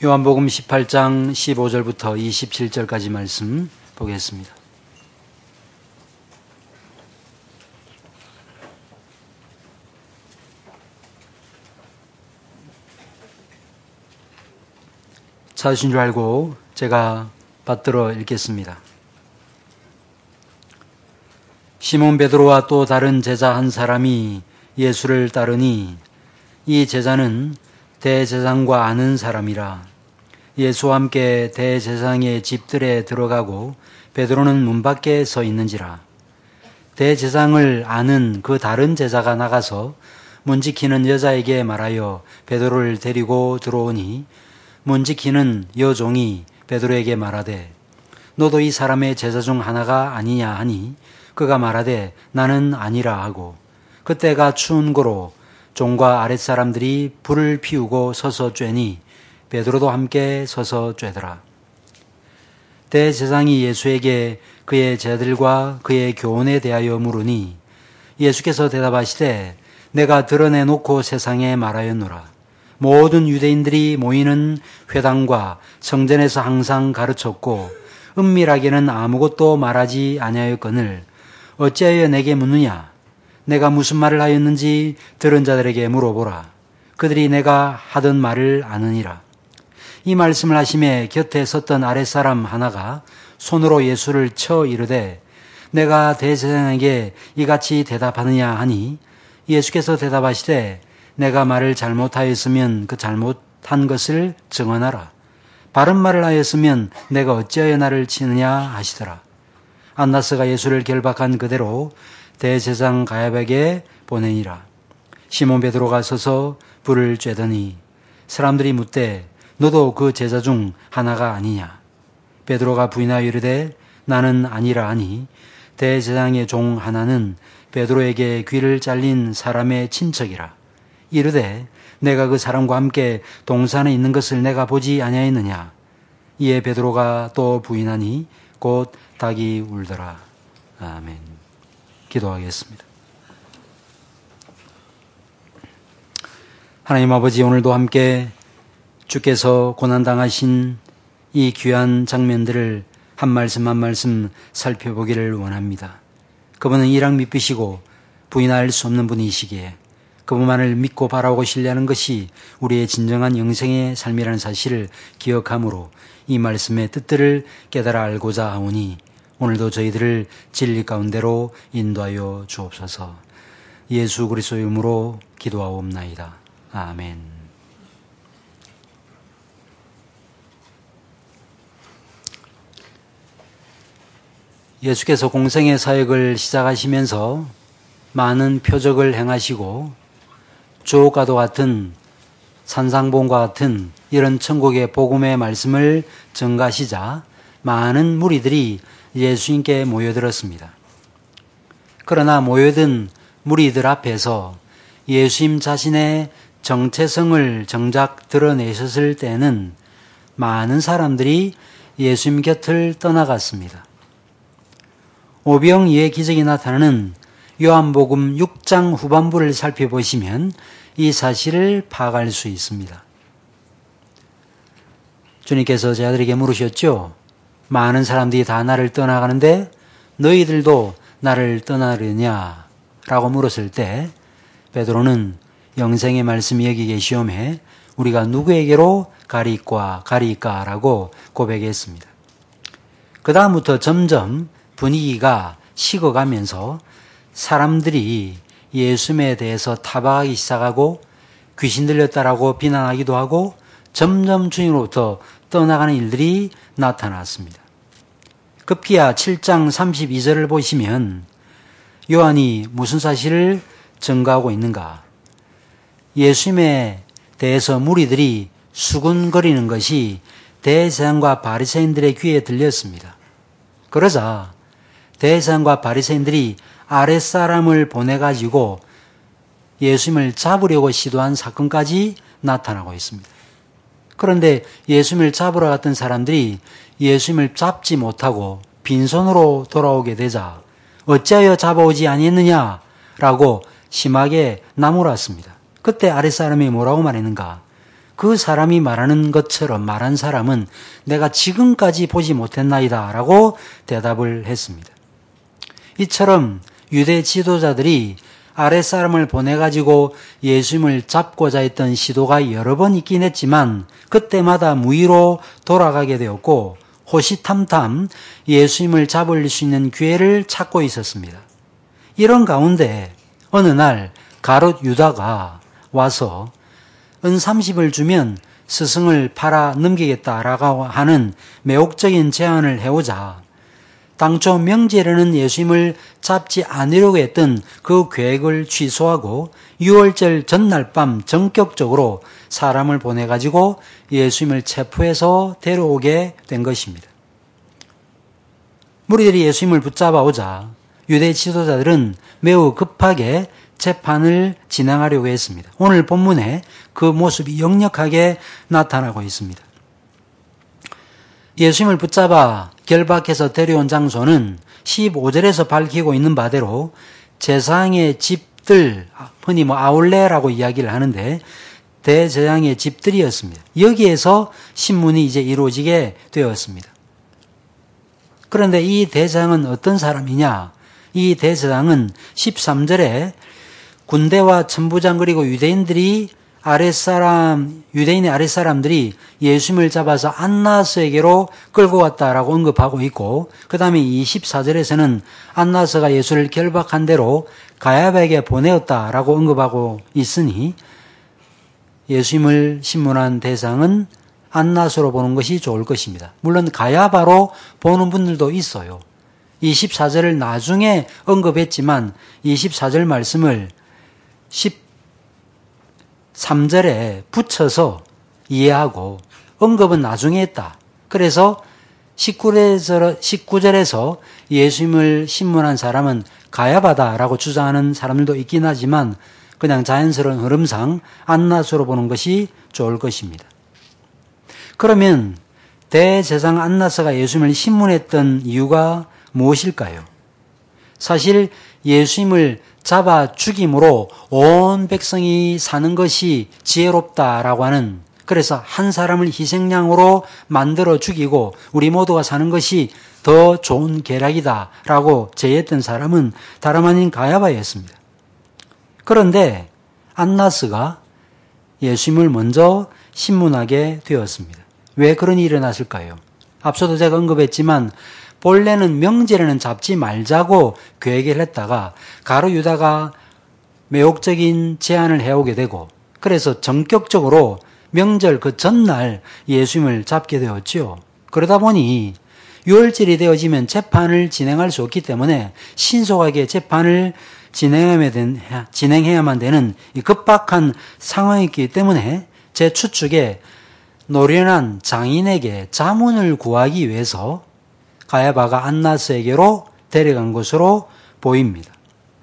요한복음 18장 15절부터 27절까지 말씀 보겠습니다. 찾으신 줄 알고 제가 받들어 읽겠습니다. 시몬 베드로와 또 다른 제자 한 사람이 예수를 따르니 이 제자는 대제사장과 아는 사람이라. 예수와 함께 대제사장의 집들에 들어가고 베드로는 문 밖에 서 있는지라. 대제사장을 아는 그 다른 제자가 나가서 문 지키는 여자에게 말하여 베드로를 데리고 들어오니 문 지키는 여종이 베드로에게 말하되 너도 이 사람의 제자 중 하나가 아니냐 하니 그가 말하되 나는 아니라 하고 그때가 추운 고로 종과 아랫사람들이 불을 피우고 서서 쬐니 베드로도 함께 서서 쬐더라. 대제사장이 예수에게 그의 제자들과 그의 교훈에 대하여 물으니 예수께서 대답하시되 내가 드러내놓고 세상에 말하였노라. 모든 유대인들이 모이는 회당과 성전에서 항상 가르쳤고 은밀하게는 아무것도 말하지 아니하였거늘 어찌하여 내게 묻느냐? 내가 무슨 말을 하였는지 들은 자들에게 물어보라. 그들이 내가 하던 말을 아느니라. 이 말씀을 하심에 곁에 섰던 아랫사람 하나가 손으로 예수를 쳐 이르되 내가 대제사장에게 이같이 대답하느냐 하니 예수께서 대답하시되 내가 말을 잘못하였으면 그 잘못한 것을 증언하라. 바른 말을 하였으면 내가 어찌하여 나를 치느냐 하시더라. 안나스가 예수를 결박한 그대로 대제사장 가야바에게 보내니라. 시몬 베드로가 서서 불을 쬐더니 사람들이 묻되 너도 그 제자 중 하나가 아니냐? 베드로가 부인하여 이르되 나는 아니라 하니 대제사장의 종 하나는 베드로에게 귀를 잘린 사람의 친척이라. 이르되 내가 그 사람과 함께 동산에 있는 것을 내가 보지 아니하였느냐? 이에 베드로가 또 부인하니 곧 닭이 울더라. 아멘. 기도하겠습니다. 하나님 아버지, 오늘도 함께 주께서 고난당하신 이 귀한 장면들을 한 말씀 한 말씀 살펴보기를 원합니다. 그분은 일랑 믿으시고 부인할 수 없는 분이시기에 그분만을 믿고 바라보고 신뢰하는 것이 우리의 진정한 영생의 삶이라는 사실을 기억함으로 이 말씀의 뜻들을 깨달아 알고자 하오니 오늘도 저희들을 진리 가운데로 인도하여 주옵소서. 예수 그리스도의 이름으로 기도하옵나이다. 아멘. 예수께서 공생의 사역을 시작하시면서 많은 표적을 행하시고 주옥과도 같은 산상봉과 같은 이런 천국의 복음의 말씀을 전가하시자 많은 무리들이 예수님께 모여들었습니다. 그러나 모여든 무리들 앞에서 예수님 자신의 정체성을 정작 드러내셨을 때는 많은 사람들이 예수님 곁을 떠나갔습니다. 오병이의 기적이 나타나는 요한복음 6장 후반부를 살펴보시면 이 사실을 파악할 수 있습니다. 주님께서 제자들에게 물으셨죠. 많은 사람들이 다 나를 떠나가는데 너희들도 나를 떠나려냐? 라고 물었을 때 베드로는 영생의 말씀이 여기 계시오매 우리가 누구에게로 가리까 라고 고백했습니다. 그 다음부터 점점 분위기가 식어가면서 사람들이 예수님에 대해서 타박하기 시작하고 귀신 들렸다라고 비난하기도 하고 점점 주님으로부터 떠나가는 일들이 나타났습니다. 급기야 7장 32절을 보시면 요한이 무슨 사실을 증거하고 있는가? 예수님에 대해서 무리들이 수군거리는 것이 대제사장과 바리새인들의 귀에 들렸습니다. 그러자 대제사장과 바리새인들이 아랫사람을 보내가지고 예수님을 잡으려고 시도한 사건까지 나타나고 있습니다. 그런데 예수님을 잡으러 갔던 사람들이 예수님을 잡지 못하고 빈손으로 돌아오게 되자 어찌하여 잡아오지 아니했느냐라고 심하게 나무랐습니다. 그때 아랫사람이 뭐라고 말했는가? 그 사람이 말하는 것처럼 말한 사람은 내가 지금까지 보지 못했나이다 라고 대답을 했습니다. 이처럼 유대 지도자들이 아랫사람을 보내가지고 예수님을 잡고자 했던 시도가 여러 번 있긴 했지만 그때마다 무의로 돌아가게 되었고 호시탐탐 예수님을 잡을 수 있는 기회를 찾고 있었습니다. 이런 가운데 어느 날 가롯 유다가 와서 은 30을 주면 스승을 팔아 넘기겠다라고 하는 매혹적인 제안을 해오자 당초 명절에는 예수님을 잡지 않으려고 했던 그 계획을 취소하고 6월절 전날 밤 전격적으로 사람을 보내가지고 예수님을 체포해서 데려오게 된 것입니다. 무리들이 예수님을 붙잡아오자 유대 지도자들은 매우 급하게 재판을 진행하려고 했습니다. 오늘 본문에 그 모습이 역력하게 나타나고 있습니다. 예수님을 붙잡아 결박해서 데려온 장소는 15절에서 밝히고 있는 바대로 제사장의 집들, 흔히 아울레라고 이야기를 하는데 대제사장의 집들이었습니다. 여기에서 신문이 이제 이루어지게 되었습니다. 그런데 이 대제사장은 어떤 사람이냐? 이 대제사장은 13절에 군대와 천부장 그리고 유대인의 아랫사람들이 예수님을 잡아서 안나스에게로 끌고 왔다라고 언급하고 있고 그 다음에 24절에서는 안나스가 예수를 결박한 대로 가야바에게 보내었다라고 언급하고 있으니 예수님을 신문한 대상은 안나스로 보는 것이 좋을 것입니다. 물론 가야바로 보는 분들도 있어요. 24절을 나중에 언급했지만 24절 말씀을 13절에 붙여서 이해하고 언급은 나중에 했다. 그래서 19절에서 예수님을 신문한 사람은 가야바다라고 주장하는 사람들도 있긴 하지만 그냥 자연스러운 흐름상 안나스로 보는 것이 좋을 것입니다. 그러면 대제사장 안나스가 예수님을 신문했던 이유가 무엇일까요? 사실 예수님을 잡아 죽임으로 온 백성이 사는 것이 지혜롭다라고 하는, 그래서 한 사람을 희생양으로 만들어 죽이고 우리 모두가 사는 것이 더 좋은 계략이다라고 제의했던 사람은 다름 아닌 가야바였습니다. 그런데 안나스가 예수님을 먼저 신문하게 되었습니다. 왜 그런 일이 일어났을까요? 앞서도 제가 언급했지만 본래는 명절에는 잡지 말자고 계획을 했다가 가룟 유다가 매혹적인 제안을 해오게 되고 그래서 전격적으로 명절 그 전날 예수님을 잡게 되었죠. 그러다 보니 6월절이 되어지면 재판을 진행할 수 없기 때문에 신속하게 재판을 진행해야만 되는 이 급박한 상황이기 때문에 제 추측에 노련한 장인에게 자문을 구하기 위해서 가야바가 안나스에게로 데려간 것으로 보입니다.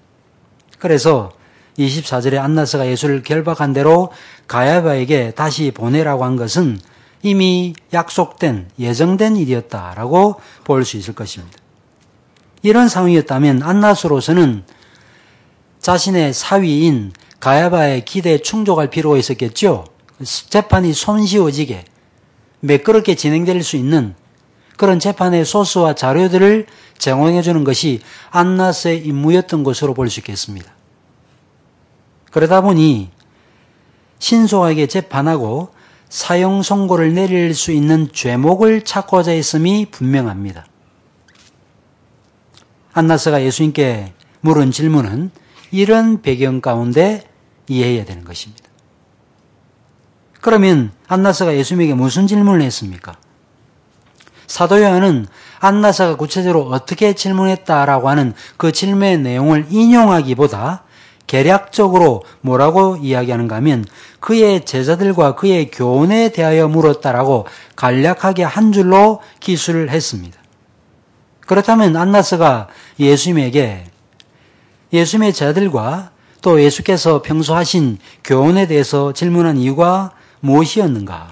그래서 24절에 안나스가 예수를 결박한 대로 가야바에게 다시 보내라고 한 것은 이미 약속된, 예정된 일이었다라고 볼 수 있을 것입니다. 이런 상황이었다면 안나스로서는 자신의 사위인 가야바의 기대에 충족할 필요가 있었겠죠. 재판이 손쉬워지게 매끄럽게 진행될 수 있는 그런 재판의 소스와 자료들을 제공해 주는 것이 안나스의 임무였던 것으로 볼 수 있겠습니다. 그러다 보니 신속하게 재판하고 사형 선고를 내릴 수 있는 죄목을 찾고자 했음이 분명합니다. 안나스가 예수님께 물은 질문은 이런 배경 가운데 이해해야 되는 것입니다. 그러면 안나스가 예수님에게 무슨 질문을 했습니까? 사도 요한은 안나스가 구체적으로 어떻게 질문했다라고 하는 그 질문의 내용을 인용하기보다 개략적으로 뭐라고 이야기하는가 하면 그의 제자들과 그의 교훈에 대하여 물었다라고 간략하게 한 줄로 기술을 했습니다. 그렇다면 안나스가 예수님에게 예수님의 제자들과 또 예수께서 평소 하신 교훈에 대해서 질문한 이유가 무엇이었는가?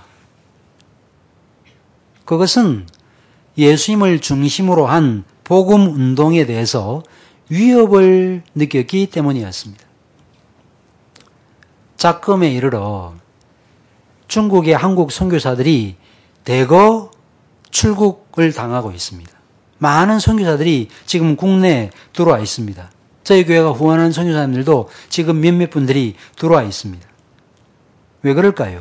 그것은 예수님을 중심으로 한 복음 운동에 대해서 위협을 느꼈기 때문이었습니다. 작금에 이르러 중국의 한국 선교사들이 대거 출국을 당하고 있습니다. 많은 선교사들이 지금 국내에 들어와 있습니다. 저희 교회가 후원하는 선교사님들도 지금 몇몇 분들이 들어와 있습니다. 왜 그럴까요?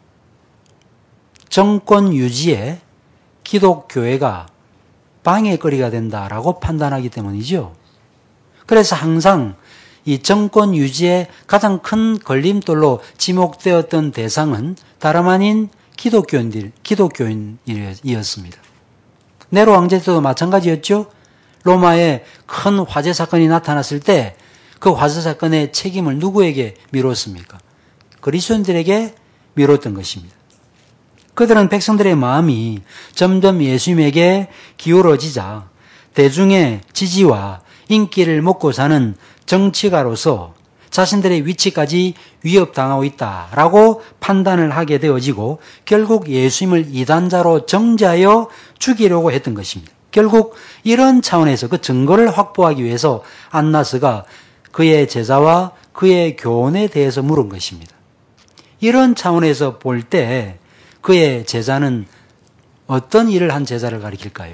정권 유지에 기독교회가 방해거리가 된다라고 판단하기 때문이죠. 그래서 항상 이 정권 유지의 가장 큰 걸림돌로 지목되었던 대상은 다름 아닌 기독교인이었습니다. 네로 왕제 때도 마찬가지였죠. 로마에 큰 화재 사건이 나타났을 때 그 화재 사건의 책임을 누구에게 미뤘습니까? 그리스도인들에게 미뤘던 것입니다. 그들은 백성들의 마음이 점점 예수님에게 기울어지자 대중의 지지와 인기를 먹고 사는 정치가로서 자신들의 위치까지 위협당하고 있다라고 판단을 하게 되어지고 결국 예수님을 이단자로 정죄하여 죽이려고 했던 것입니다. 결국 이런 차원에서 그 증거를 확보하기 위해서 안나스가 그의 제자와 그의 교훈에 대해서 물은 것입니다. 이런 차원에서 볼 때 그의 제자는 어떤 일을 한 제자를 가리킬까요?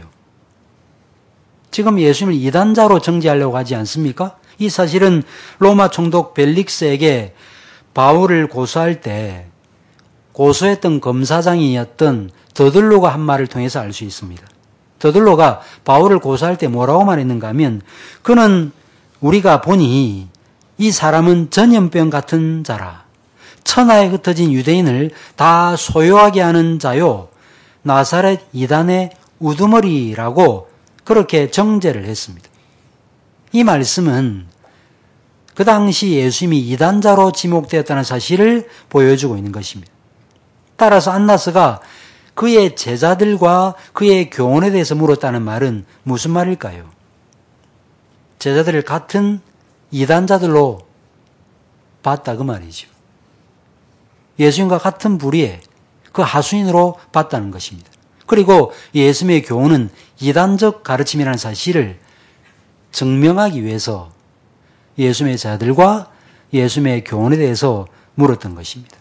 지금 예수님을 이단자로 정죄하려고 하지 않습니까? 이 사실은 로마 총독 벨릭스에게 바울을 고소할 때 고소했던 검사장이었던 더들로가 한 말을 통해서 알 수 있습니다. 더들로가 바울을 고소할 때 뭐라고 말했는가 하면 그는 우리가 보니 이 사람은 전염병 같은 자라. 천하에 흩어진 유대인을 다 소요하게 하는 자요. 나사렛 이단의 우두머리라고 그렇게 정죄를 했습니다. 이 말씀은 그 당시 예수님이 이단자로 지목되었다는 사실을 보여주고 있는 것입니다. 따라서 안나스가 그의 제자들과 그의 교훈에 대해서 물었다는 말은 무슨 말일까요? 제자들을 같은 이단자들로 봤다 그 말이죠. 예수님과 같은 부류의 그 하수인으로 봤다는 것입니다. 그리고 예수님의 교훈은 이단적 가르침이라는 사실을 증명하기 위해서 예수님의 제자들과 예수님의 교훈에 대해서 물었던 것입니다.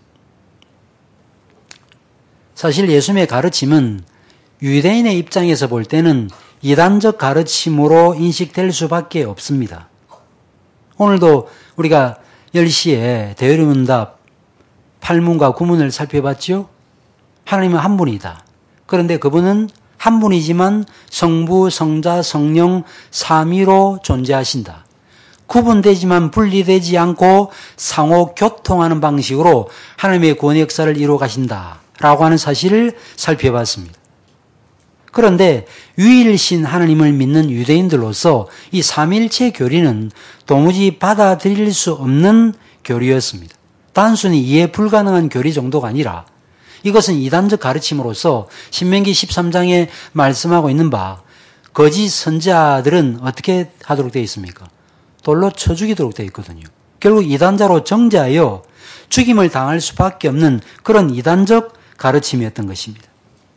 사실 예수님의 가르침은 유대인의 입장에서 볼 때는 이단적 가르침으로 인식될 수밖에 없습니다. 오늘도 우리가 10시에 대요리문답 8문과 9문을 살펴봤죠? 하나님은 한 분이다. 그런데 그분은 한 분이지만 성부, 성자, 성령, 삼위로 존재하신다. 구분되지만 분리되지 않고 상호 교통하는 방식으로 하나님의 구원의 역사를 이루어 가신다라고 하는 사실을 살펴봤습니다. 그런데 유일신 하나님을 믿는 유대인들로서 이 삼일체 교리는 도무지 받아들일 수 없는 교리였습니다. 단순히 이해 불가능한 교리 정도가 아니라 이것은 이단적 가르침으로서 신명기 13장에 말씀하고 있는 바 거짓 선지자들은 어떻게 하도록 되어 있습니까? 돌로 쳐 죽이도록 되어 있거든요. 결국 이단자로 정죄하여 죽임을 당할 수밖에 없는 그런 이단적 가르침이었던 것입니다.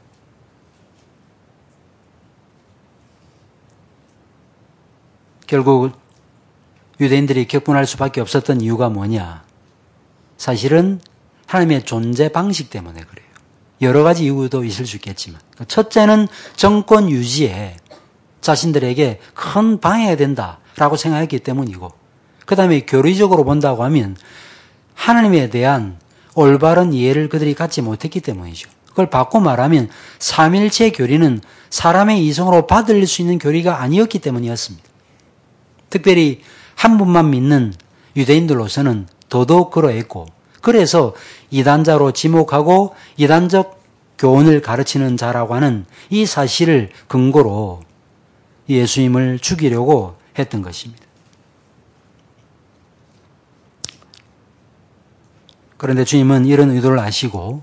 결국 유대인들이 격분할 수밖에 없었던 이유가 뭐냐? 사실은 하나님의 존재 방식 때문에 그래요. 여러 가지 이유도 있을 수 있겠지만 첫째는 정권 유지에 자신들에게 큰 방해가 된다라고 생각했기 때문이고 그 다음에 교리적으로 본다고 하면 하나님에 대한 올바른 이해를 그들이 갖지 못했기 때문이죠. 그걸 바꿔 말하면 삼일체 교리는 사람의 이성으로 받을 수 있는 교리가 아니었기 때문이었습니다. 특별히 한 분만 믿는 유대인들로서는 더더욱 그러했고 그래서 이단자로 지목하고 이단적 교훈을 가르치는 자라고 하는 이 사실을 근거로 예수님을 죽이려고 했던 것입니다. 그런데 주님은 이런 의도를 아시고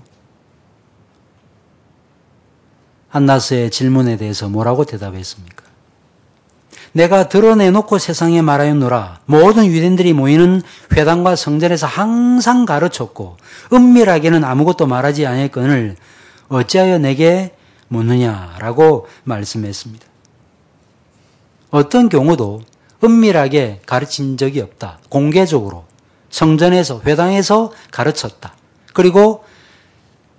안나스의 질문에 대해서 뭐라고 대답했습니까? 내가 드러내놓고 세상에 말하였노라. 모든 유대인들이 모이는 회당과 성전에서 항상 가르쳤고 은밀하게는 아무것도 말하지 아니했거늘 어찌하여 내게 묻느냐라고 말씀했습니다. 어떤 경우도 은밀하게 가르친 적이 없다. 공개적으로 성전에서 회당에서 가르쳤다. 그리고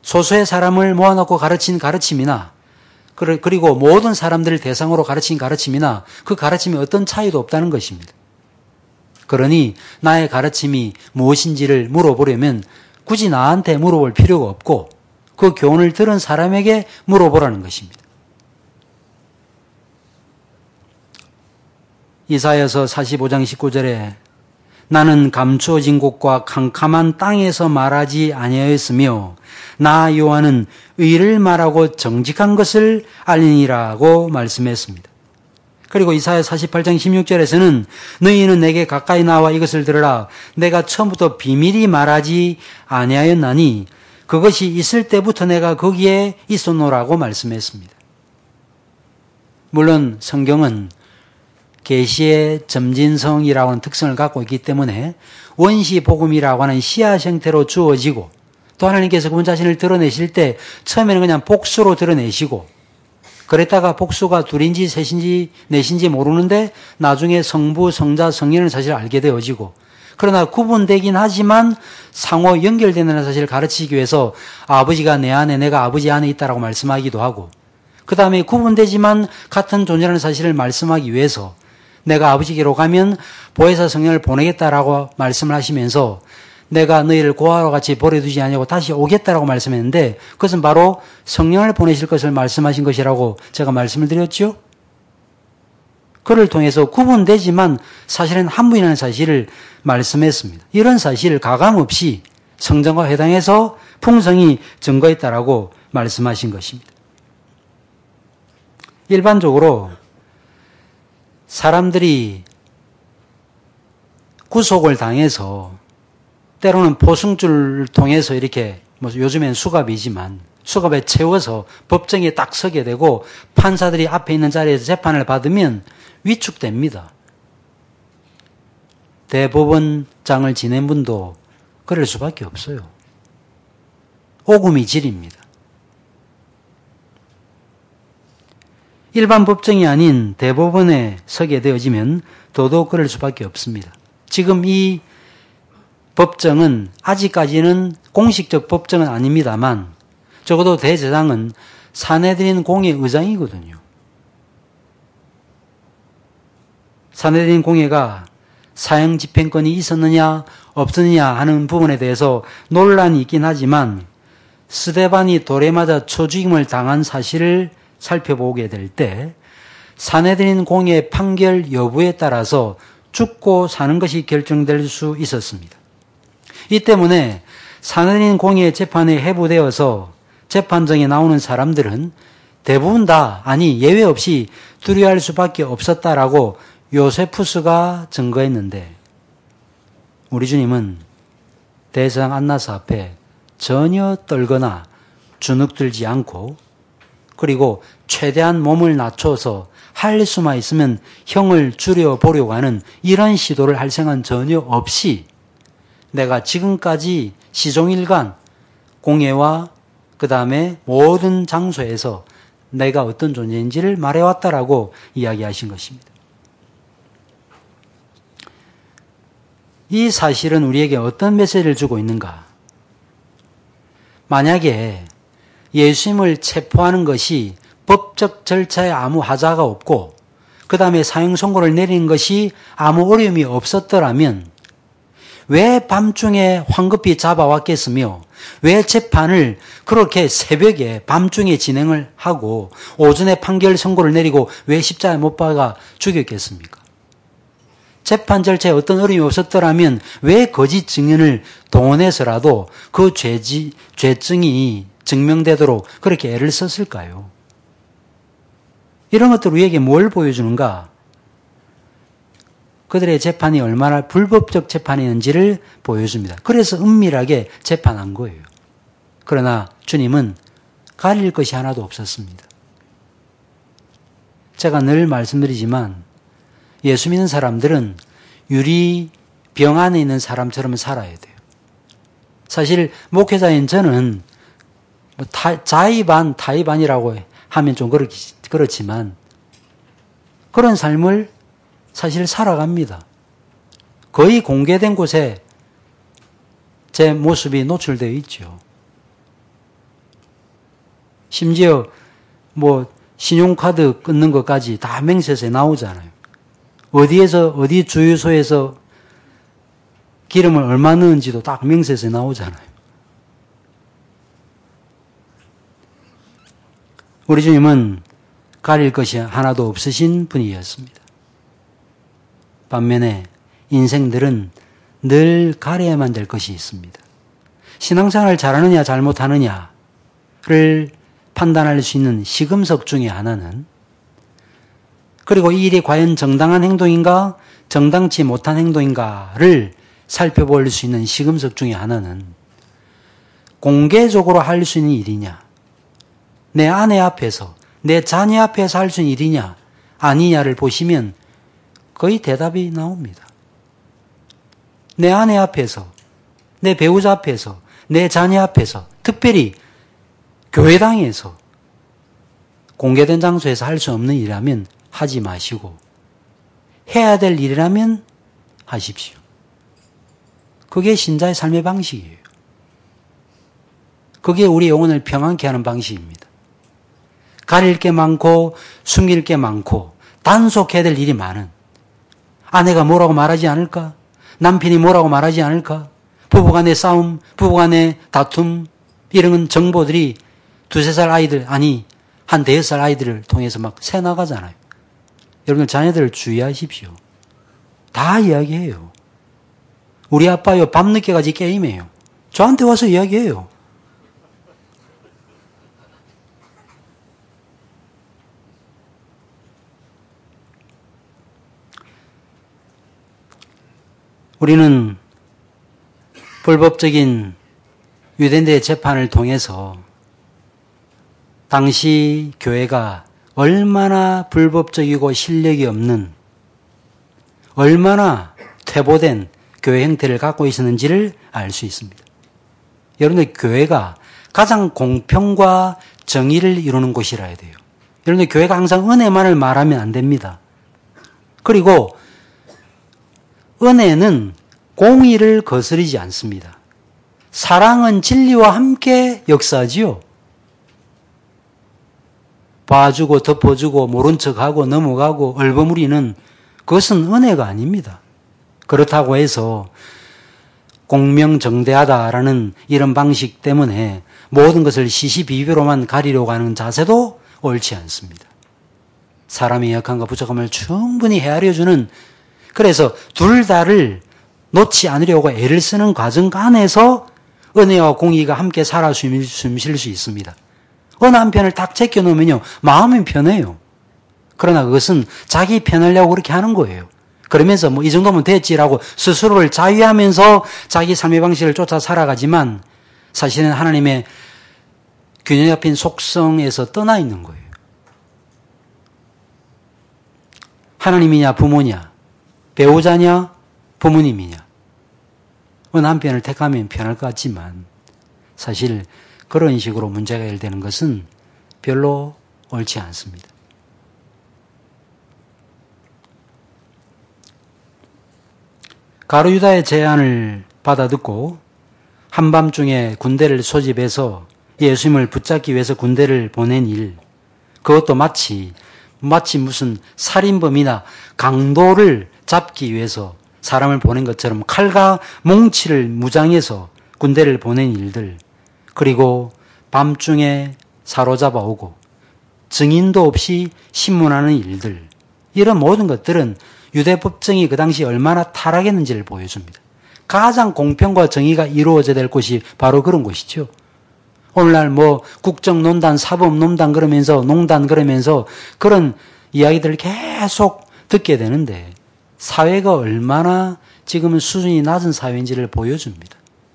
소수의 사람을 모아놓고 가르친 가르침이나 그리고 모든 사람들을 대상으로 가르친 가르침이나 그 가르침이 어떤 차이도 없다는 것입니다. 그러니 나의 가르침이 무엇인지를 물어보려면 굳이 나한테 물어볼 필요가 없고 그 교훈을 들은 사람에게 물어보라는 것입니다. 이사야서 45장 19절에 나는 감추어진 곳과 캄캄한 땅에서 말하지 아니하였으며 나 여호와는 의를 말하고 정직한 것을 알리니라고 말씀했습니다. 그리고 이사야 48장 16절에서는 너희는 내게 가까이 나와 이것을 들으라. 내가 처음부터 비밀히 말하지 아니하였나니 그것이 있을 때부터 내가 거기에 있었노라고 말씀했습니다. 물론 성경은 계시의 점진성이라고 하는 특성을 갖고 있기 때문에 원시 복음이라고 하는 씨앗 형태로 주어지고 또 하나님께서 그분 자신을 드러내실 때 처음에는 그냥 복수로 드러내시고 그랬다가 복수가 둘인지 셋인지 넷인지 모르는데 나중에 성부, 성자, 성령을 사실 알게 되어지고 그러나 구분되긴 하지만 상호 연결되는 사실을 가르치기 위해서 아버지가 내 안에 내가 아버지 안에 있다라고 말씀하기도 하고 그 다음에 구분되지만 같은 존재라는 사실을 말씀하기 위해서 내가 아버지께로 가면 보혜사 성령을 보내겠다라고 말씀을 하시면서 내가 너희를 고아와 같이 버려두지 아니하고 다시 오겠다라고 말씀했는데 그것은 바로 성령을 보내실 것을 말씀하신 것이라고 제가 말씀을 드렸죠. 그를 통해서 구분되지만 사실은 한 분이라는 사실을 말씀했습니다. 이런 사실을 가감없이 성전과 회당에서 풍성히 증거했다라고 말씀하신 것입니다. 일반적으로 사람들이 구속을 당해서 때로는 포승줄을 통해서 이렇게 요즘엔 수갑이지만 수갑에 채워서 법정에 딱 서게 되고 판사들이 앞에 있는 자리에서 재판을 받으면 위축됩니다. 대법원장을 지낸 분도 그럴 수밖에 없어요. 오금이 질입니다. 일반 법정이 아닌 대법원에 서게 되어지면 더더욱 그럴 수밖에 없습니다. 지금 이 법정은 아직까지는 공식적 법정은 아닙니다만 적어도 대제사장은 사내들인 공회 의장이거든요. 사내들인 공회가 사형 집행권이 있었느냐 없었느냐 하는 부분에 대해서 논란이 있긴 하지만 스데반이 돌에 맞아 쳐죽임을 당한 사실을 살펴보게 될 때 사내들인 공회의 판결 여부에 따라서 죽고 사는 것이 결정될 수 있었습니다. 이 때문에 사내들인 공회의 재판에 해부되어서 재판정에 나오는 사람들은 대부분 다 아니 예외 없이 두려워할 수밖에 없었다라고 요세푸스가 증거했는데 우리 주님은 대제사장 안나스 앞에 전혀 떨거나 주눅들지 않고 그리고 최대한 몸을 낮춰서 할 수만 있으면 형을 줄여보려고 하는 이런 시도를 할 생각은 전혀 없이 내가 지금까지 시종일관 공회와 그 다음에 모든 장소에서 내가 어떤 존재인지를 말해왔다라고 이야기하신 것입니다. 이 사실은 우리에게 어떤 메시지를 주고 있는가? 만약에 예수님을 체포하는 것이 법적 절차에 아무 하자가 없고 그 다음에 사형 선고를 내리는 것이 아무 어려움이 없었더라면 왜 밤중에 황급히 잡아왔겠으며 왜 재판을 그렇게 새벽에 밤중에 진행을 하고 오전에 판결 선고를 내리고 왜 십자가에 못 박아 죽였겠습니까? 재판 절차에 어떤 어려움이 없었더라면 왜 거짓 증인을 동원해서라도 그 죄증이 증명되도록 그렇게 애를 썼을까요? 이런 것들 우리에게 뭘 보여주는가? 그들의 재판이 얼마나 불법적 재판이었는지를 보여줍니다. 그래서 은밀하게 재판한 거예요. 그러나 주님은 가릴 것이 하나도 없었습니다. 제가 늘 말씀드리지만 예수 믿는 사람들은 유리병 안에 있는 사람처럼 살아야 돼요. 사실 목회자인 저는 자의반, 타의반이라고 하면 좀 그렇지만 그런 삶을 사실 살아갑니다. 거의 공개된 곳에 제 모습이 노출되어 있죠. 심지어 신용카드 끊는 것까지 다 명세서에 나오잖아요. 어디 주유소에서 기름을 얼마 넣은지도 딱 명세서에 나오잖아요. 우리 주님은 가릴 것이 하나도 없으신 분이었습니다. 반면에 인생들은 늘 가려야만 될 것이 있습니다. 신앙생활을 잘하느냐 잘못하느냐를 판단할 수 있는 시금석 중에 하나는, 그리고 이 일이 과연 정당한 행동인가 정당치 못한 행동인가를 살펴볼 수 있는 시금석 중에 하나는 공개적으로 할 수 있는 일이냐, 내 아내 앞에서 내 자녀 앞에서 할 수 있는 일이냐 아니냐를 보시면 거의 대답이 나옵니다. 내 아내 앞에서, 내 배우자 앞에서, 내 자녀 앞에서, 특별히 교회당에서 공개된 장소에서 할 수 없는 일이라면 하지 마시고, 해야 될 일이라면 하십시오. 그게 신자의 삶의 방식이에요. 그게 우리 영혼을 평안케 하는 방식입니다. 가릴 게 많고 숨길 게 많고 단속해야 될 일이 많은, 아내가 뭐라고 말하지 않을까? 남편이 뭐라고 말하지 않을까? 부부간의 싸움, 부부간의 다툼, 이런 정보들이 2-3살 아이들, 아니 한 5살 아이들을 통해서 막 새나가잖아요. 여러분 자녀들을 주의하십시오. 다 이야기해요. 우리 아빠요 밤늦게까지 게임해요. 저한테 와서 이야기해요. 우리는 불법적인 유대인들의 재판을 통해서 당시 교회가 얼마나 불법적이고 실력이 없는, 얼마나 퇴보된 교회 형태를 갖고 있었는지를 알 수 있습니다. 여러분들 교회가 가장 공평과 정의를 이루는 곳이라 해야 돼요. 여러분들 교회가 항상 은혜만을 말하면 안 됩니다. 그리고 은혜는 공의를 거스르지 않습니다. 사랑은 진리와 함께 역사하지요. 봐주고 덮어주고 모른 척하고 넘어가고 얼버무리는 그것은 은혜가 아닙니다. 그렇다고 해서 공명정대하다라는 이런 방식 때문에 모든 것을 시시비비로만 가리려고 하는 자세도 옳지 않습니다. 사람의 약함과 부족함을 충분히 헤아려주는, 그래서 둘 다를 놓지 않으려고 애를 쓰는 과정 안에서 은혜와 공의가 함께 살아 숨쉴 수 있습니다. 어느 한편을 딱 제껴놓으면요, 마음은 편해요. 그러나 그것은 자기 편하려고 그렇게 하는 거예요. 그러면서 이 정도면 됐지라고 스스로를 자유하면서 자기 삶의 방식을 쫓아 살아가지만 사실은 하나님의 균형 잡힌 속성에서 떠나 있는 거예요. 하나님이냐 부모냐, 배우자냐 부모님이냐, 어느 한편을 택하면 편할 것 같지만 사실 그런 식으로 문제가 해결되는 것은 별로 옳지 않습니다. 가룟 유다의 제안을 받아 듣고 한밤중에 군대를 소집해서 예수님을 붙잡기 위해서 군대를 보낸 일, 그것도 마치 무슨 살인범이나 강도를 잡기 위해서 사람을 보낸 것처럼 칼과 몽치를 무장해서 군대를 보낸 일들, 그리고 밤중에 사로잡아 오고 증인도 없이 신문하는 일들, 이런 모든 것들은 유대 법정이 그 당시 얼마나 타락했는지를 보여줍니다. 가장 공평과 정의가 이루어져야 될 곳이 바로 그런 곳이죠. 오늘날 국정농단, 사법농단 그러면서 농단 그러면서 그런 이야기들을 계속 듣게 되는데 사회가 얼마나 지금은 수준이 낮은 사회인지를 보여줍니다.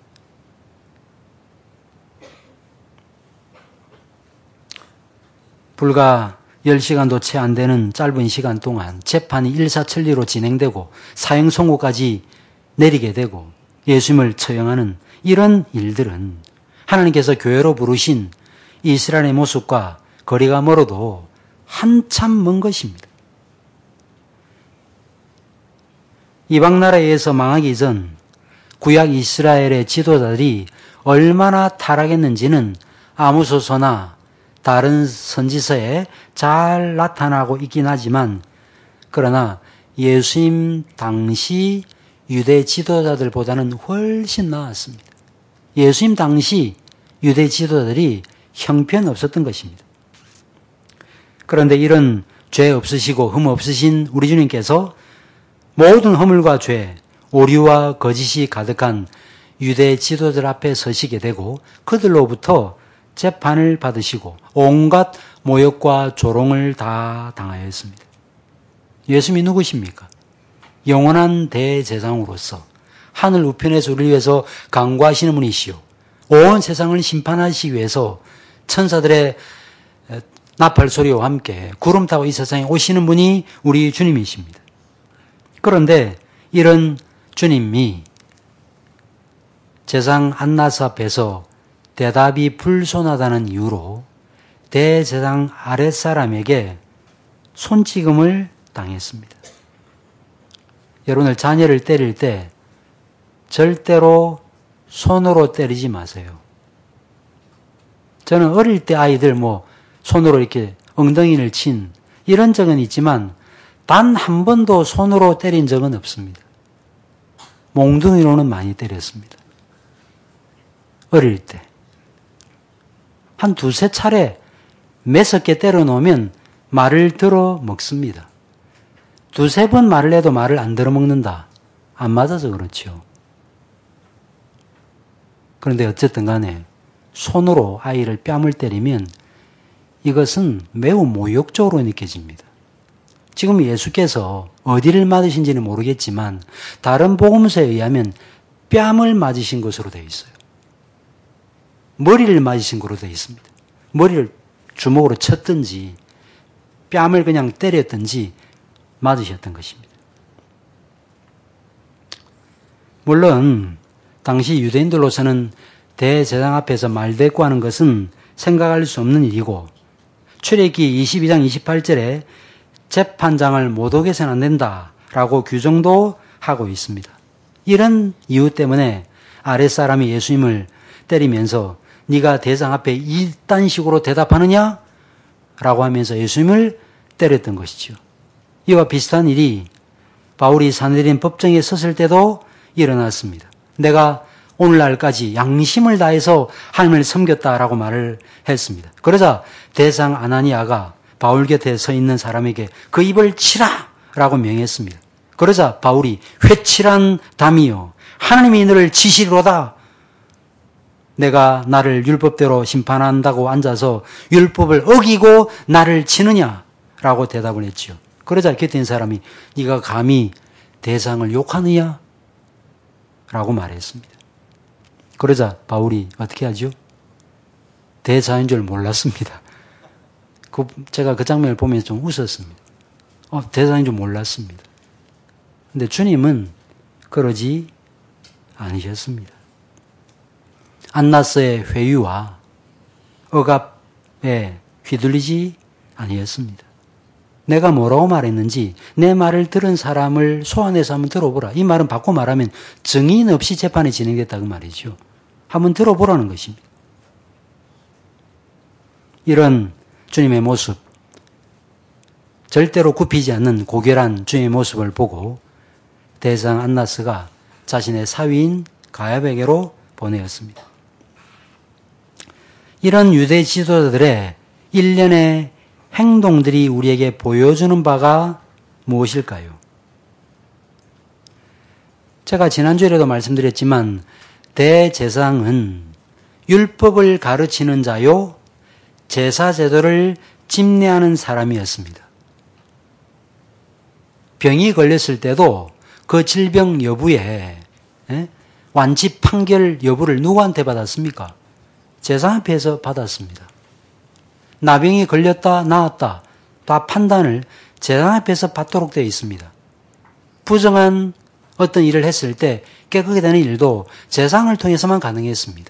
불과 10시간도 채 안 되는 짧은 시간 동안 재판이 일사천리로 진행되고 사형 선고까지 내리게 되고 예수님을 처형하는 이런 일들은 하나님께서 교회로 부르신 이스라엘의 모습과 거리가 멀어도 한참 먼 것입니다. 이방 나라에 의해서 망하기 전 구약 이스라엘의 지도자들이 얼마나 타락했는지는 아모스서나 다른 선지서에 잘 나타나고 있긴 하지만 그러나 예수님 당시 유대 지도자들보다는 훨씬 나았습니다. 예수님 당시 유대 지도자들이 형편없었던 것입니다. 그런데 이런 죄 없으시고 흠 없으신 우리 주님께서 모든 허물과 죄, 오류와 거짓이 가득한 유대 지도자들 앞에 서시게 되고 그들로부터 재판을 받으시고 온갖 모욕과 조롱을 다 당하였습니다. 예수님이 누구십니까? 영원한 대제사장으로서 하늘 우편에서 우리를 위해서 강구하시는 분이시오. 온 세상을 심판하시기 위해서 천사들의 나팔 소리와 함께 구름 타고 이 세상에 오시는 분이 우리 주님이십니다. 그런데 이런 주님이 제사장 안나스 앞에서 대답이 불손하다는 이유로 대제사장 아랫사람에게 손찌검을 당했습니다. 여러분들 자녀를 때릴 때 절대로 손으로 때리지 마세요. 저는 어릴 때 아이들 손으로 이렇게 엉덩이를 친 이런 적은 있지만 단 한 번도 손으로 때린 적은 없습니다. 몽둥이로는 많이 때렸습니다. 어릴 때. 한 두세 차례 매섭게 때려 놓으면 말을 들어 먹습니다. 두세 번 말을 해도 말을 안 들어 먹는다. 안 맞아서 그렇죠. 그런데 어쨌든 간에 손으로 아이를 뺨을 때리면 이것은 매우 모욕적으로 느껴집니다. 지금 예수께서 어디를 맞으신지는 모르겠지만 다른 복음서에 의하면 뺨을 맞으신 것으로 되어 있어요. 머리를 맞으신 것으로 되어 있습니다. 머리를 주먹으로 쳤든지 뺨을 그냥 때렸든지 맞으셨던 것입니다. 물론 당시 유대인들로서는 대제사장 앞에서 말대꾸하는 것은 생각할 수 없는 일이고 출애굽기 22장 28절에 재판장을 못 오게 해서는 안 된다라고 규정도 하고 있습니다. 이런 이유 때문에 아랫사람이 예수님을 때리면서 네가 대상 앞에 이딴 식으로 대답하느냐? 라고 하면서 예수님을 때렸던 것이죠. 이와 비슷한 일이 바울이 산헤드린 법정에 섰을 때도 일어났습니다. 내가 오늘날까지 양심을 다해서 하나님을 섬겼다라고 말을 했습니다. 그러자 대상 아나니아가 바울 곁에 서 있는 사람에게 그 입을 치라! 라고 명했습니다. 그러자 바울이 회칠한 담이요 하나님이 너를 치시리로다. 내가 나를 율법대로 심판한다고 앉아서 율법을 어기고 나를 치느냐? 라고 대답을 했지요. 그러자 곁에 있는 사람이 네가 감히 대상을 욕하느냐? 라고 말했습니다. 그러자 바울이 어떻게 하죠? 대사인 줄 몰랐습니다. 제가 그 장면을 보면서 좀 웃었습니다. 대사인 줄 몰랐습니다. 근데 주님은 그러지 않으셨습니다. 안나스의 회유와 억압에 휘둘리지 아니었습니다. 내가 뭐라고 말했는지 내 말을 들은 사람을 소환해서 한번 들어보라. 이 말은 바꿔 말하면 증인 없이 재판이 진행됐다 그 말이죠. 한번 들어보라는 것입니다. 이런 주님의 모습, 절대로 굽히지 않는 고결한 주님의 모습을 보고 대제사장 안나스가 자신의 사위인 가야베에게로 보내었습니다. 이런 유대 지도자들의 일련의 행동들이 우리에게 보여주는 바가 무엇일까요? 제가 지난주에도 말씀드렸지만 대제사장은 율법을 가르치는 자요 제사제도를 집례하는 사람이었습니다. 병이 걸렸을 때도 그 질병 여부에 완치 판결 여부를 누구한테 받았습니까? 제사장 앞에서 받았습니다. 나병이 걸렸다 나았다 다 판단을 제사장 앞에서 받도록 되어 있습니다. 부정한 어떤 일을 했을 때 깨끗게 되는 일도 제사장을 통해서만 가능했습니다.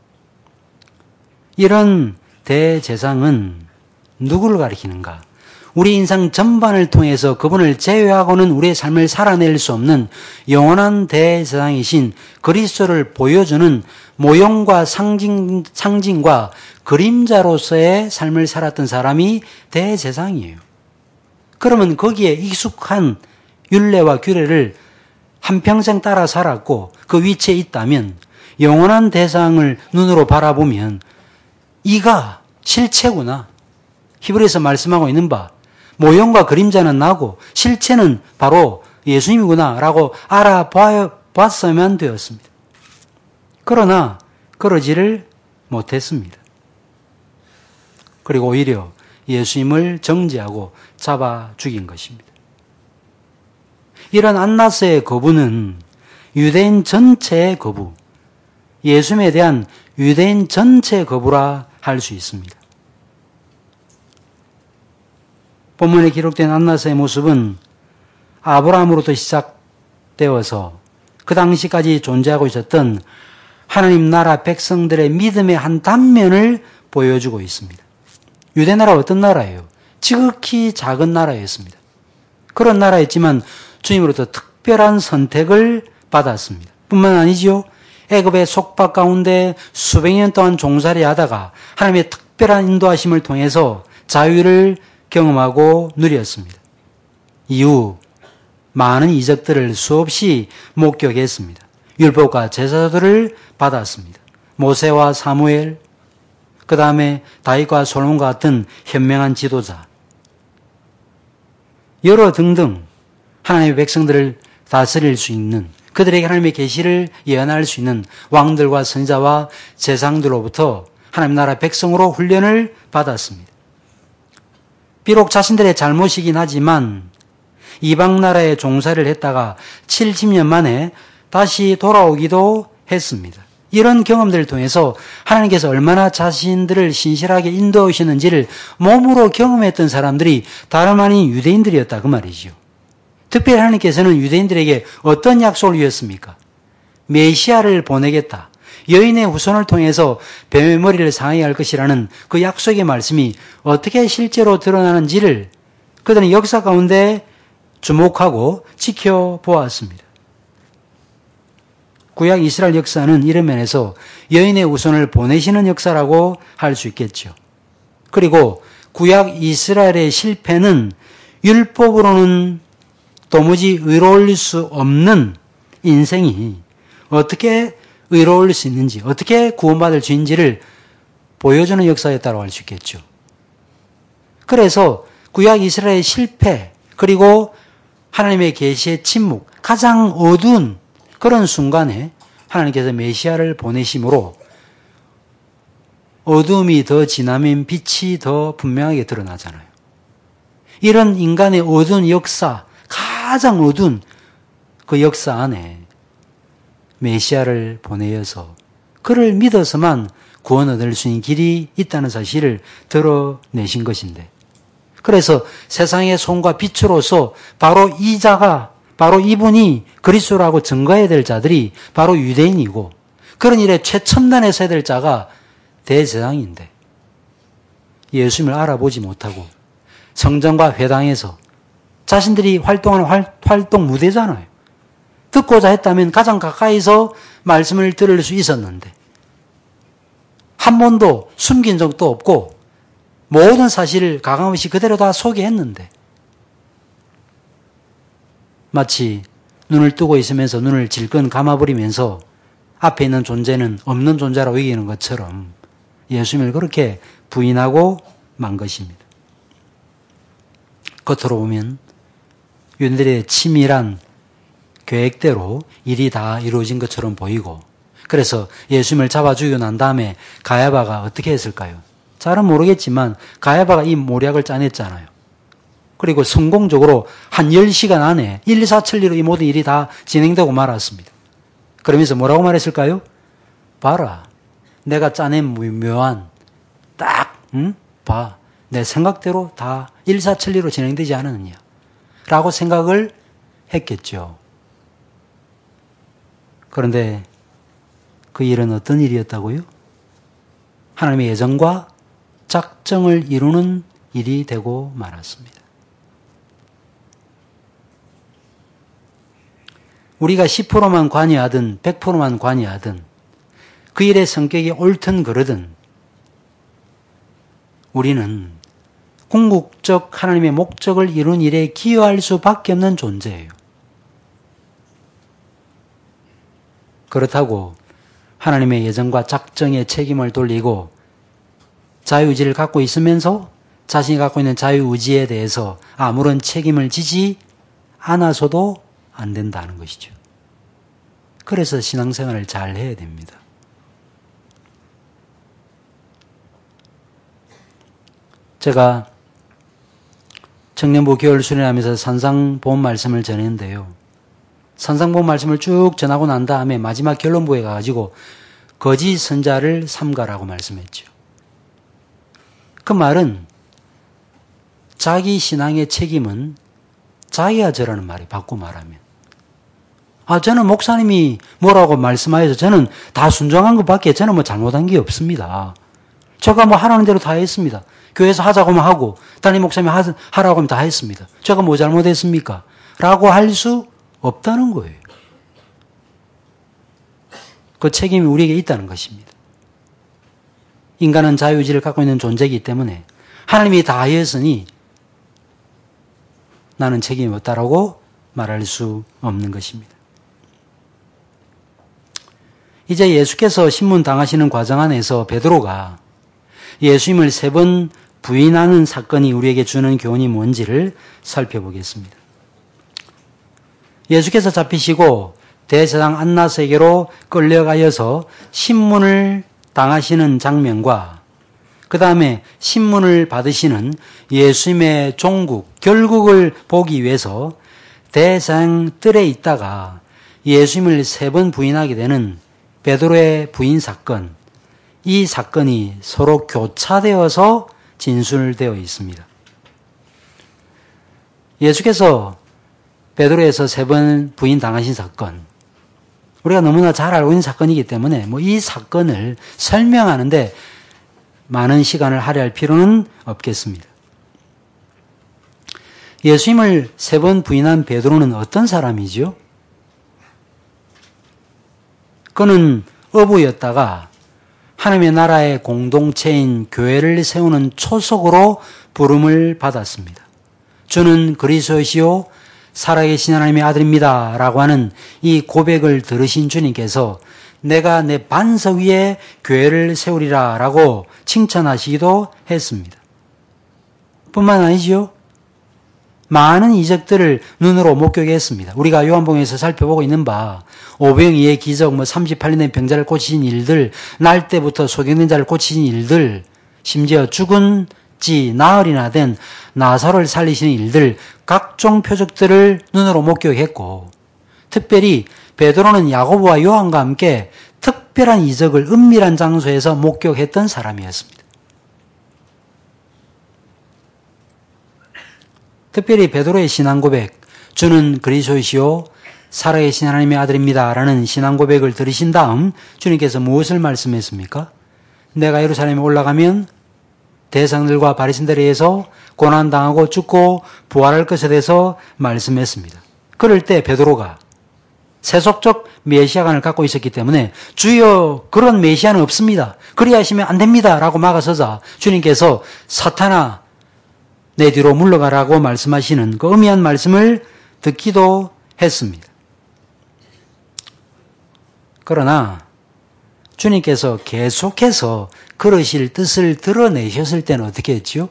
이런 대제사장은 누구를 가리키는가? 우리 인생 전반을 통해서 그분을 제외하고는 우리의 삶을 살아낼 수 없는 영원한 대제사장이신 그리스도를 보여주는 모형과 상징과 그림자로서의 삶을 살았던 사람이 대제사장이에요. 그러면 거기에 익숙한 율례와 규례를 한평생 따라 살았고 그 위치에 있다면 영원한 대상을 눈으로 바라보면 이가 실체구나. 히브리서 말씀하고 있는 바 모형과 그림자는 나고 실체는 바로 예수님이구나 라고 알아봤어야만 되었습니다. 그러나 그러지를 못했습니다. 그리고 오히려 예수님을 정죄하고 잡아 죽인 것입니다. 이런 안나스의 거부는 유대인 전체의 거부, 예수님에 대한 유대인 전체의 거부라 할 수 있습니다. 본문에 기록된 안나스의 모습은 아브라함으로부터 시작되어서 그 당시까지 존재하고 있었던 하나님 나라 백성들의 믿음의 한 단면을 보여주고 있습니다. 유대 나라가 어떤 나라예요? 지극히 작은 나라였습니다. 그런 나라였지만 주님으로부터 특별한 선택을 받았습니다. 뿐만 아니지요. 애굽의 속박 가운데 수백 년 동안 종살이 하다가 하나님의 특별한 인도하심을 통해서 자유를 경험하고 누렸습니다. 이후 많은 이적들을 수없이 목격했습니다. 율법과 제사들을 받았습니다. 모세와 사무엘, 그 다음에 다윗과 솔몬과 같은 현명한 지도자, 여러 등등 하나님의 백성들을 다스릴 수 있는, 그들에게 하나님의 계시를 예언할 수 있는 왕들과 선지자와 제상들로부터 하나님 나라 백성으로 훈련을 받았습니다. 비록 자신들의 잘못이긴 하지만 이방 나라에 종살이를 했다가 70년 만에 다시 돌아오기도 했습니다. 이런 경험들을 통해서 하나님께서 얼마나 자신들을 신실하게 인도하시는지를 몸으로 경험했던 사람들이 다름 아닌 유대인들이었다 그 말이죠. 특별히 하나님께서는 유대인들에게 어떤 약속을 주셨습니까? 메시아를 보내겠다. 여인의 후손을 통해서 뱀의 머리를 상하게 할 것이라는 그 약속의 말씀이 어떻게 실제로 드러나는지를 그들은 역사 가운데 주목하고 지켜보았습니다. 구약 이스라엘 역사는 이런 면에서 여인의 후손을 보내시는 역사라고 할 수 있겠죠. 그리고 구약 이스라엘의 실패는 율법으로는 도무지 의로울 수 없는 인생이 어떻게 의로울 수 있는지, 어떻게 구원받을 수 있는지를 보여주는 역사였다고 할 수 있겠죠. 그래서 구약 이스라엘의 실패, 그리고 하나님의 계시의 침묵, 가장 어두운 그런 순간에 하나님께서 메시아를 보내심으로 어둠이 더 진하면 빛이 더 분명하게 드러나잖아요. 이런 인간의 어두운 역사, 가장 어두운 그 역사 안에 메시아를 보내어서 그를 믿어서만 구원 얻을 수 있는 길이 있다는 사실을 드러내신 것인데, 그래서 세상의 손과 빛으로서 바로 이 자가, 바로 이분이 그리스도라고 증거해야 될 자들이 바로 유대인이고, 그런 일에 최첨단에 서야 될 자가 대제사장인데 예수님을 알아보지 못하고 성전과 회당에서 자신들이 활동하는 활동 무대잖아요. 듣고자 했다면 가장 가까이서 말씀을 들을 수 있었는데 한 번도 숨긴 적도 없고 모든 사실을 가감없이 그대로 다 소개했는데 마치 눈을 뜨고 있으면서 눈을 질끈 감아버리면서 앞에 있는 존재는 없는 존재라고 여기는 것처럼 예수님을 그렇게 부인하고 만 것입니다. 겉으로 보면 유대인들의 치밀한 계획대로 일이 다 이루어진 것처럼 보이고, 그래서 예수님을 잡아 죽이고 난 다음에 가야바가 어떻게 했을까요? 잘은 모르겠지만 가야바가 이 모략을 짜냈잖아요. 그리고 성공적으로 한 10시간 안에 일사천리로 이 모든 일이 다 진행되고 말았습니다. 그러면서 뭐라고 말했을까요? 봐라, 내가 짜낸 묘한 딱 봐, 내 생각대로 다 일사천리로 진행되지 않았느냐 라고 생각을 했겠죠. 그런데 그 일은 어떤 일이었다고요? 하나님의 예정과 작정을 이루는 일이 되고 말았습니다. 우리가 10%만 관여하든 100%만 관여하든 그 일의 성격이 옳든 그르든 우리는 궁극적 하나님의 목적을 이룬 일에 기여할 수밖에 없는 존재예요. 그렇다고 하나님의 예정과 작정에 책임을 돌리고 자유의지를 갖고 있으면서 자신이 갖고 있는 자유의지에 대해서 아무런 책임을 지지 않아서도 안 된다는 것이죠. 그래서 신앙생활을 잘 해야 됩니다. 제가 청년부 교회를 수련하면서 산상보험 말씀을 전했는데요. 산상보험 말씀을 쭉 전하고 난 다음에 마지막 결론부에 가가지고 거짓 선자를 삼가라고 말씀했죠. 그 말은 자기 신앙의 책임은 자기가 져라는 말이 바꿔 말하면. 저는 목사님이 뭐라고 말씀하셔서 저는 다 순종한 것밖에 저는 뭐 잘못한 게 없습니다. 제가 뭐 하라는 대로 다 했습니다. 교회에서 하자고 하면 하고 담임 목사님이 하라고 하면 다 했습니다. 제가 뭐 잘못했습니까? 라고 할 수 없다는 거예요. 그 책임이 우리에게 있다는 것입니다. 인간은 자유의지를 갖고 있는 존재이기 때문에 하나님이 다 하였으니 나는 책임이 없다라고 말할 수 없는 것입니다. 이제 예수께서 신문 당하시는 과정 안에서 베드로가 예수님을 3번 부인하는 사건이 우리에게 주는 교훈이 뭔지를 살펴보겠습니다. 예수께서 잡히시고 대제사장 안나스에게로 끌려가여서 신문을 당하시는 장면과 그 다음에 신문을 받으시는 예수님의 종국, 결국을 보기 위해서 대제사장 뜰에 있다가 예수님을 3번 부인하게 되는 베드로의 부인 사건, 이 사건이 서로 교차되어서 진술되어 있습니다. 예수께서 베드로에서 3번 부인 당하신 사건, 우리가 너무나 잘 알고 있는 사건이기 때문에 이 사건을 설명하는데 많은 시간을 할애할 필요는 없겠습니다. 예수님을 3번 부인한 베드로는 어떤 사람이죠? 그는 어부였다가 하나님의 나라의 공동체인 교회를 세우는 초석으로 부름을 받았습니다. 주는 그리스도시요 살아계신 하나님의 아들입니다 라고 하는 이 고백을 들으신 주님께서 내가 내 반석 위에 교회를 세우리라 라고 칭찬하시기도 했습니다. 뿐만 아니지요. 많은 이적들을 눈으로 목격했습니다. 우리가 요한복음에서 살펴보고 있는 바 오병이의 기적, 38년 된 병자를 고치신 일들, 날 때부터 소경된 자를 고치신 일들, 심지어 죽은 지 나흘이나 된 나사로를 살리시는 일들, 각종 표적들을 눈으로 목격했고 특별히 베드로는 야고보와 요한과 함께 특별한 이적을 은밀한 장소에서 목격했던 사람이었습니다. 특별히 베드로의 신앙 고백, 주는 그리스도이시요 살아계신 하나님의 아들입니다 라는 신앙 고백을 들으신 다음 주님께서 무엇을 말씀했습니까? 내가 예루살렘에 올라가면 대상들과 바리새인들에 의해서 고난당하고 죽고 부활할 것에 대해서 말씀했습니다. 그럴 때 베드로가 세속적 메시아관을 갖고 있었기 때문에 주여 그런 메시아는 없습니다. 그리하시면 안 됩니다 라고 막아서자 주님께서 사탄아 내 뒤로 물러가라고 말씀하시는 그 의미한 말씀을 듣기도 했습니다. 그러나 주님께서 계속해서 그러실 뜻을 드러내셨을 때는 어떻게 했죠?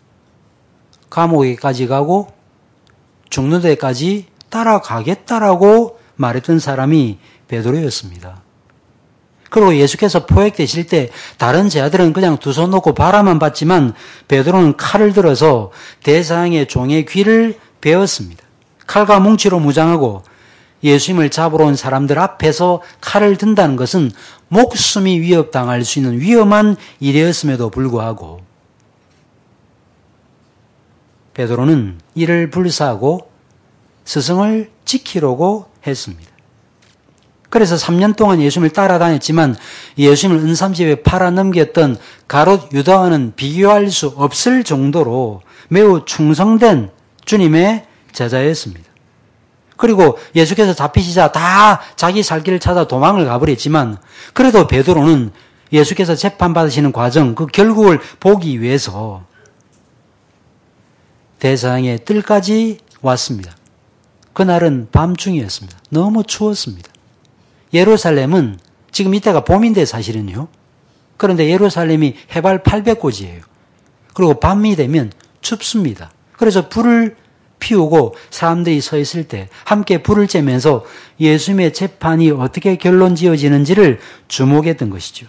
감옥에까지 가고 죽는 데까지 따라가겠다라고 말했던 사람이 베드로였습니다. 그리고 예수께서 포획되실 때 다른 제자들은 그냥 두 손 놓고 바라만 봤지만 베드로는 칼을 들어서 대사장의 종의 귀를 베었습니다. 칼과 뭉치로 무장하고 예수님을 잡으러 온 사람들 앞에서 칼을 든다는 것은 목숨이 위협당할 수 있는 위험한 일이었음에도 불구하고 베드로는 이를 불사하고 스승을 지키려고 했습니다. 그래서 3년 동안 예수님을 따라다녔지만 예수님을 은삼집에 팔아넘겼던 가롯 유다와는 비교할 수 없을 정도로 매우 충성된 주님의 제자였습니다. 그리고 예수께서 잡히시자 다 자기 살 길을 찾아 도망을 가버렸지만 그래도 베드로는 예수께서 재판받으시는 과정, 그 결국을 보기 위해서 대서양의 뜰까지 왔습니다. 그날은 밤중이었습니다. 너무 추웠습니다. 예루살렘은 지금 이때가 봄인데 사실은요. 그런데 예루살렘이 해발 800고지예요. 그리고 밤이 되면 춥습니다. 그래서 불을 피우고 사람들이 서 있을 때 함께 불을 쬐면서 예수님의 재판이 어떻게 결론 지어지는지를 주목했던 것이죠.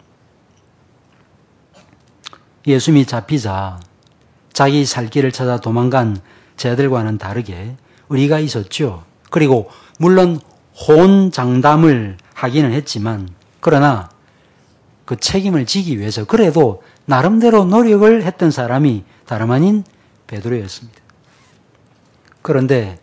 예수님이 잡히자 자기 살 길을 찾아 도망간 제자들과는 다르게 의리가 있었죠. 그리고 물론 호언장담을 하기는 했지만 그러나 그 책임을 지기 위해서 그래도 나름대로 노력을 했던 사람이 다름 아닌 베드로였습니다. 그런데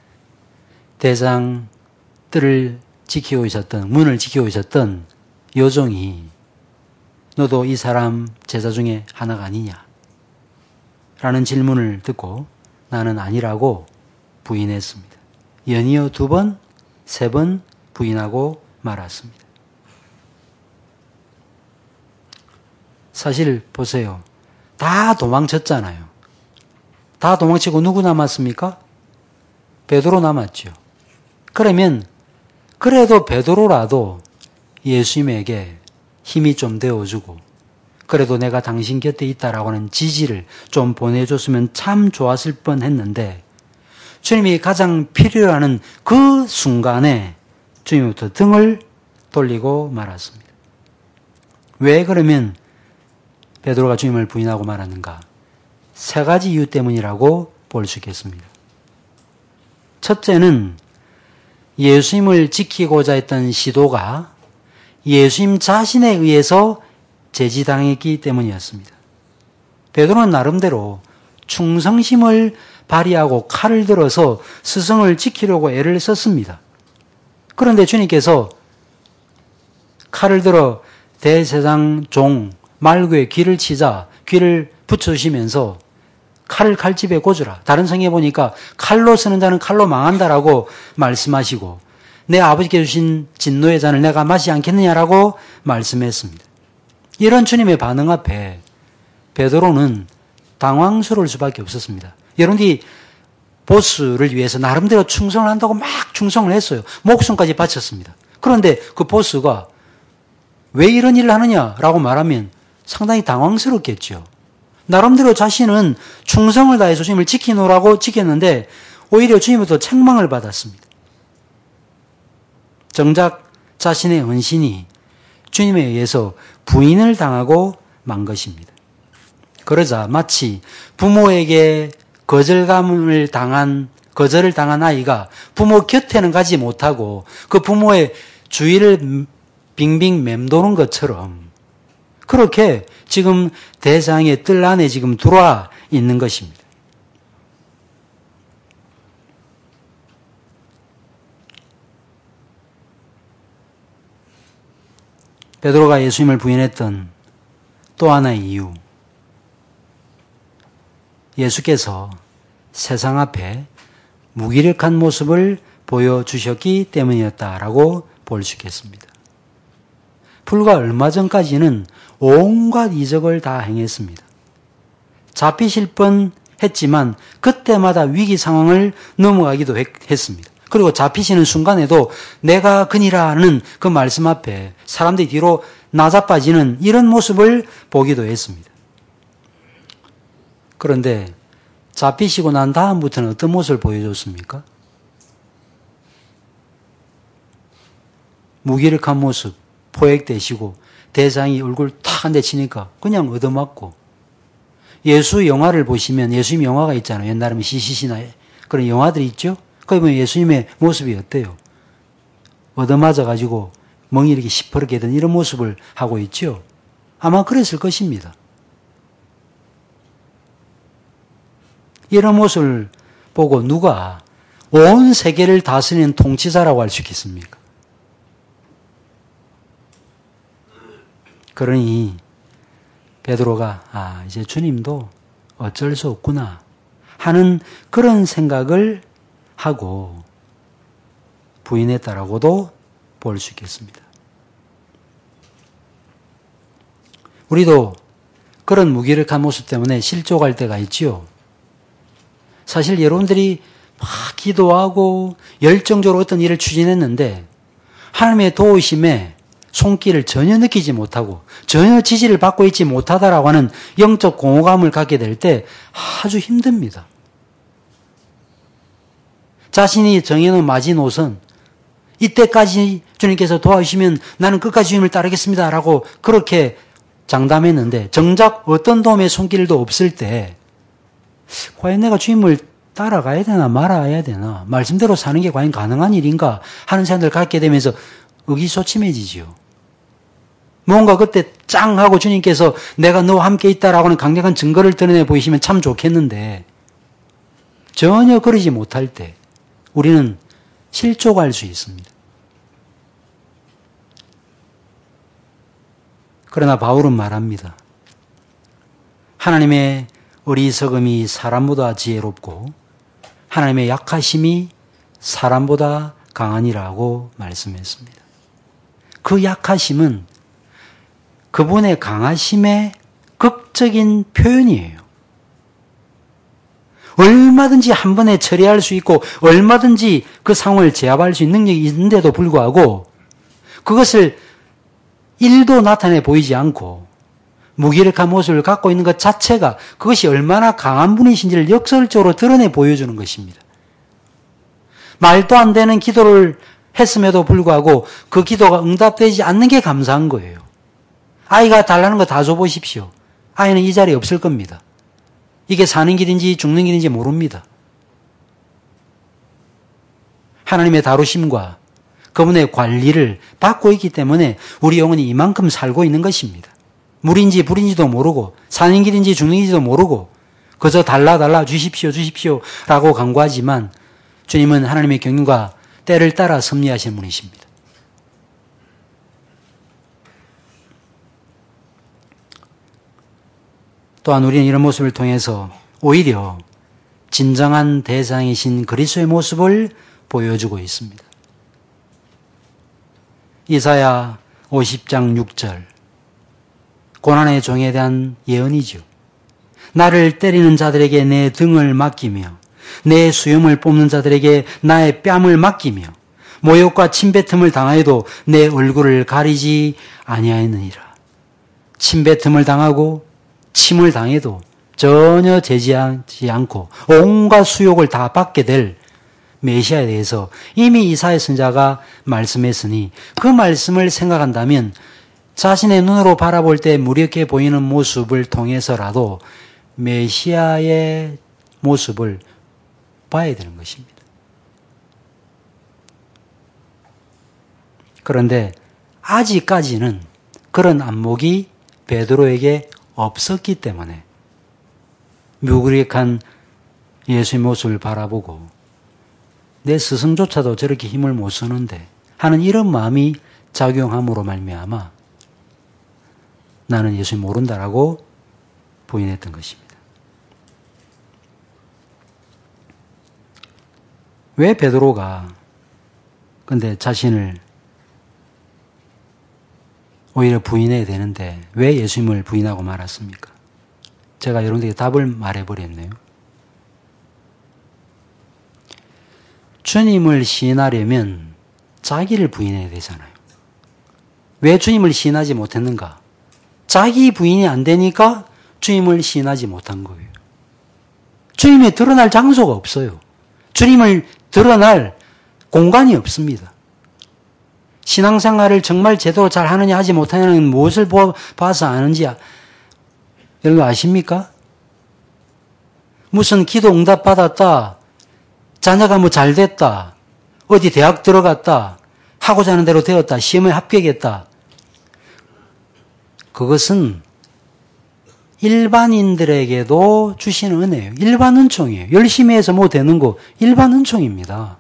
대장 뜰을 지키고 있었던, 문을 지키고 있었던 요종이 너도 이 사람 제자 중에 하나가 아니냐? 라는 질문을 듣고 나는 아니라고 부인했습니다. 연이어 2번, 3번 부인하고 말았습니다. 사실 보세요. 다 도망쳤잖아요. 다 도망치고 누구 남았습니까? 베드로 남았죠. 그러면 그래도 베드로라도 예수님에게 힘이 좀 되어주고 그래도 내가 당신 곁에 있다라고 하는 지지를 좀 보내줬으면 참 좋았을 뻔했는데 주님이 가장 필요로 하는 그 순간에 주님부터 등을 돌리고 말았습니다. 왜 그러면 베드로가 주님을 부인하고 말았는가? 3가지 이유 때문이라고 볼 수 있겠습니다. 첫째는 예수님을 지키고자 했던 시도가 예수님 자신에 의해서 제지당했기 때문이었습니다. 베드로는 나름대로 충성심을 발휘하고 칼을 들어서 스승을 지키려고 애를 썼습니다. 그런데 주님께서 칼을 들어 대제사장 종 말구의 귀를 치자 귀를 붙여주시면서 칼을 칼집에 꽂으라. 다른 성경에 보니까 칼로 쓰는 자는 칼로 망한다라고 말씀하시고 내 아버지께 주신 진노의 잔을 내가 마시지 않겠느냐라고 말씀했습니다. 이런 주님의 반응 앞에 베드로는 당황스러울 수밖에 없었습니다. 여러분들이 보스를 위해서 나름대로 충성을 한다고 막 충성을 했어요. 목숨까지 바쳤습니다. 그런데 그 보스가 왜 이런 일을 하느냐라고 말하면 상당히 당황스럽겠죠. 나름대로 자신은 충성을 다해서 주님을 지키노라고 지켰는데 오히려 주님부터 책망을 받았습니다. 정작 자신의 헌신이 주님에 의해서 부인을 당하고 만 것입니다. 그러자 마치 부모에게 거절을 당한 아이가 부모 곁에는 가지 못하고 그 부모의 주위를 빙빙 맴도는 것처럼 그렇게 지금 대상의 뜰 안에 지금 들어와 있는 것입니다. 베드로가 예수님을 부인했던 또 하나의 이유, 예수께서 세상 앞에 무기력한 모습을 보여주셨기 때문이었다라고 볼 수 있겠습니다. 불과 얼마 전까지는 온갖 이적을 다 행했습니다. 잡히실 뻔 했지만 그때마다 위기 상황을 넘어가기도 했습니다. 그리고 잡히시는 순간에도 내가 그니라는 그 말씀 앞에 사람들이 뒤로 나자빠지는 이런 모습을 보기도 했습니다. 그런데 잡히시고 난 다음부터는 어떤 모습을 보여줬습니까? 무기력한 모습, 포획되시고 대상이 얼굴 탁 한 대 치니까 그냥 얻어맞고 예수 영화를 보시면 예수님 영화가 있잖아요. 옛날에 시시시나 그런 영화들이 있죠. 거기 보면 예수님의 모습이 어때요? 얻어맞아가지고 멍이 이렇게 시퍼렇게 된 이런 모습을 하고 있죠. 아마 그랬을 것입니다. 이런 모습을 보고 누가 온 세계를 다스리는 통치자라고 할 수 있겠습니까? 그러니 베드로가 이제 주님도 어쩔 수 없구나 하는 그런 생각을 하고 부인했다라고도 볼 수 있겠습니다. 우리도 그런 무기력한 모습 때문에 실족할 때가 있지요. 사실 여러분들이 막 기도하고 열정적으로 어떤 일을 추진했는데 하나님의 도우심에 손길을 전혀 느끼지 못하고 전혀 지지를 받고 있지 못하다라고 하는 영적 공허감을 갖게 될 때 아주 힘듭니다. 자신이 정해놓은 마지노선, 이때까지 주님께서 도와주시면 나는 끝까지 주님을 따르겠습니다 라고 그렇게 장담했는데 정작 어떤 도움의 손길도 없을 때 과연 내가 주님을 따라가야 되나 말아야 되나, 말씀대로 사는 게 과연 가능한 일인가 하는 생각을 갖게 되면서 의기소침해지지요. 뭔가 그때 짱 하고 주님께서 내가 너와 함께 있다라고 하는 강력한 증거를 드러내 보이시면 참 좋겠는데 전혀 그러지 못할 때 우리는 실족할 수 있습니다. 그러나 바울은 말합니다. 하나님의 어리석음이 사람보다 지혜롭고 하나님의 약하심이 사람보다 강하니라고 말씀했습니다. 그 약하심은 그분의 강하심의 극적인 표현이에요. 얼마든지 한 번에 처리할 수 있고 얼마든지 그 상황을 제압할 수 있는 능력이 있는데도 불구하고 그것을 1도 나타내 보이지 않고 무기력한 모습을 갖고 있는 것 자체가 그것이 얼마나 강한 분이신지를 역설적으로 드러내 보여주는 것입니다. 말도 안 되는 기도를 했음에도 불구하고 그 기도가 응답되지 않는 게 감사한 거예요. 아이가 달라는 거 다 줘보십시오. 아이는 이 자리에 없을 겁니다. 이게 사는 길인지 죽는 길인지 모릅니다. 하나님의 다루심과 그분의 관리를 받고 있기 때문에 우리 영혼이 이만큼 살고 있는 것입니다. 물인지 불인지도 모르고 사는 길인지 죽는 길인지도 모르고 그저 달라 주십시오 라고 간구하지만 주님은 하나님의 경륜과 때를 따라 섭리하시는 분이십니다. 또한 우리는 이런 모습을 통해서 오히려 진정한 대상이신 그리스도의 모습을 보여주고 있습니다. 이사야 50장 6절 고난의 종에 대한 예언이죠. 나를 때리는 자들에게 내 등을 맡기며 내 수염을 뽑는 자들에게 나의 뺨을 맡기며 모욕과 침뱉음을 당하여도 내 얼굴을 가리지 아니하였느니라. 침뱉음을 당하고 침을 당해도 전혀 제지하지 않고 온갖 수욕을 다 받게 될 메시아에 대해서 이미 이사야 선지자가 말씀했으니 그 말씀을 생각한다면 자신의 눈으로 바라볼 때 무력해 보이는 모습을 통해서라도 메시아의 모습을 봐야 되는 것입니다. 그런데 아직까지는 그런 안목이 베드로에게 없었기 때문에 무기력한 예수의 모습을 바라보고 내 스승조차도 저렇게 힘을 못 쓰는데 하는 이런 마음이 작용함으로 말미암아 나는 예수를 모른다라고 부인했던 것입니다. 왜 베드로가 근데 자신을 오히려 부인해야 되는데 왜 예수님을 부인하고 말았습니까? 제가 여러분들에게 답을 말해버렸네요. 주님을 시인하려면 자기를 부인해야 되잖아요. 왜 주님을 시인하지 못했는가? 자기 부인이 안 되니까 주님을 시인하지 못한 거예요. 주님이 드러날 장소가 없어요. 주님을 드러날 공간이 없습니다. 신앙생활을 정말 제대로 잘 하느냐 하지 못하느냐는 무엇을 봐서 아는지 여러분 아십니까? 무슨 기도 응답 받았다, 자녀가 뭐 잘 됐다, 어디 대학 들어갔다, 하고자 하는 대로 되었다, 시험에 합격했다. 그것은 일반인들에게도 주시는 은혜예요. 일반 은총이에요. 열심히 해서 뭐 되는 거 일반 은총입니다.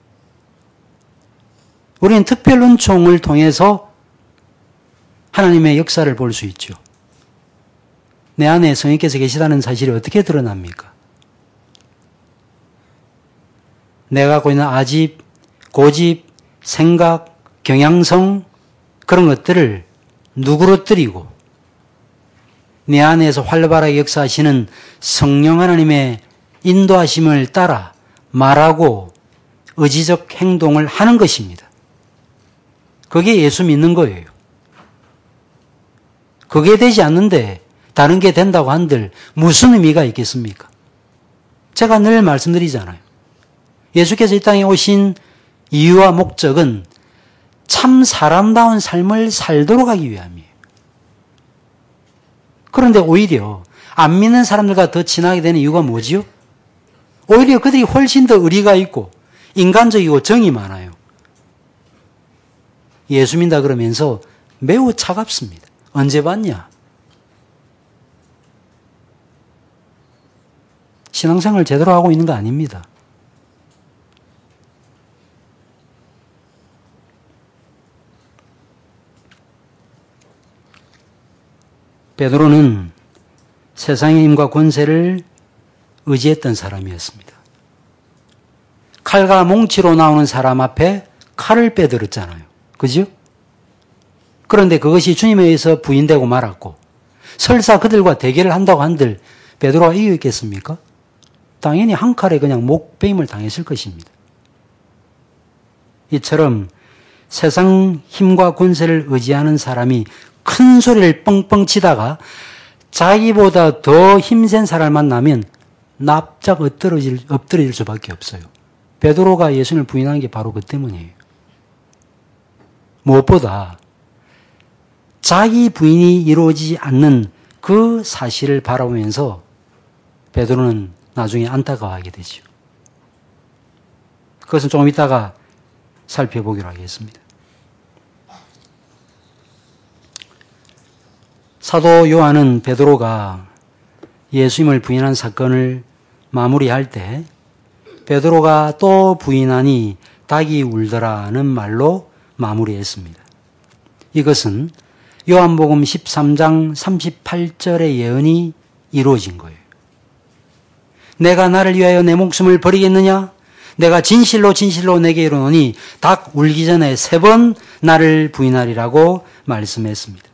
우리는 특별 은총을 통해서 하나님의 역사를 볼 수 있죠. 내 안에 성령께서 계시다는 사실이 어떻게 드러납니까? 내가 갖고 있는 아집, 고집, 생각, 경향성 그런 것들을 누그러뜨리고 내 안에서 활발하게 역사하시는 성령 하나님의 인도하심을 따라 말하고 의지적 행동을 하는 것입니다. 그게 예수 믿는 거예요. 그게 되지 않는데 다른 게 된다고 한들 무슨 의미가 있겠습니까? 제가 늘 말씀드리잖아요. 예수께서 이 땅에 오신 이유와 목적은 참 사람다운 삶을 살도록 하기 위함이에요. 그런데 오히려 안 믿는 사람들과 더 친하게 되는 이유가 뭐지요? 오히려 그들이 훨씬 더 의리가 있고 인간적이고 정이 많아요. 예수 믿다 그러면서 매우 차갑습니다. 언제 봤냐? 신앙생활 제대로 하고 있는 거 아닙니다. 베드로는 세상의 힘과 권세를 의지했던 사람이었습니다. 칼과 몽치로 나오는 사람 앞에 칼을 빼들었잖아요. 그죠? 그런데 그것이 주님에 의해서 부인되고 말았고 설사 그들과 대결을 한다고 한들 베드로가 이겼겠습니까? 당연히 한 칼에 그냥 목베임을 당했을 것입니다. 이처럼 세상 힘과 권세를 의지하는 사람이 큰 소리를 뻥뻥 치다가 자기보다 더 힘센 사람을 만나면 납작 엎드릴 수밖에 없어요. 베드로가 예수님을 부인한 게 바로 그 때문이에요. 무엇보다 자기 부인이 이루어지지 않는 그 사실을 바라보면서 베드로는 나중에 안타까워하게 되죠. 그것은 조금 이따가 살펴보기로 하겠습니다. 사도 요한은 베드로가 예수님을 부인한 사건을 마무리할 때 베드로가 또 부인하니 닭이 울더라는 말로 마무리했습니다. 이것은 요한복음 13장 38절의 예언이 이루어진 거예요. 내가 나를 위하여 내 목숨을 버리겠느냐? 내가 진실로 진실로 내게 이르노니 닭 울기 전에 3번 나를 부인하리라고 말씀했습니다.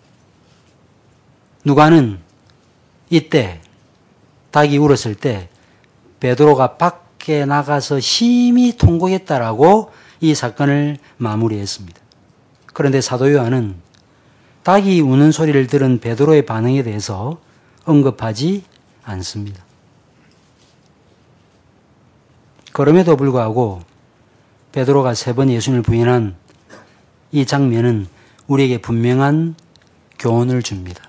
누가는 이때 닭이 울었을 때 베드로가 밖에 나가서 심히 통곡했다라고 이 사건을 마무리했습니다. 그런데 사도 요한은 닭이 우는 소리를 들은 베드로의 반응에 대해서 언급하지 않습니다. 그럼에도 불구하고 베드로가 3번 예수님을 부인한 이 장면은 우리에게 분명한 교훈을 줍니다.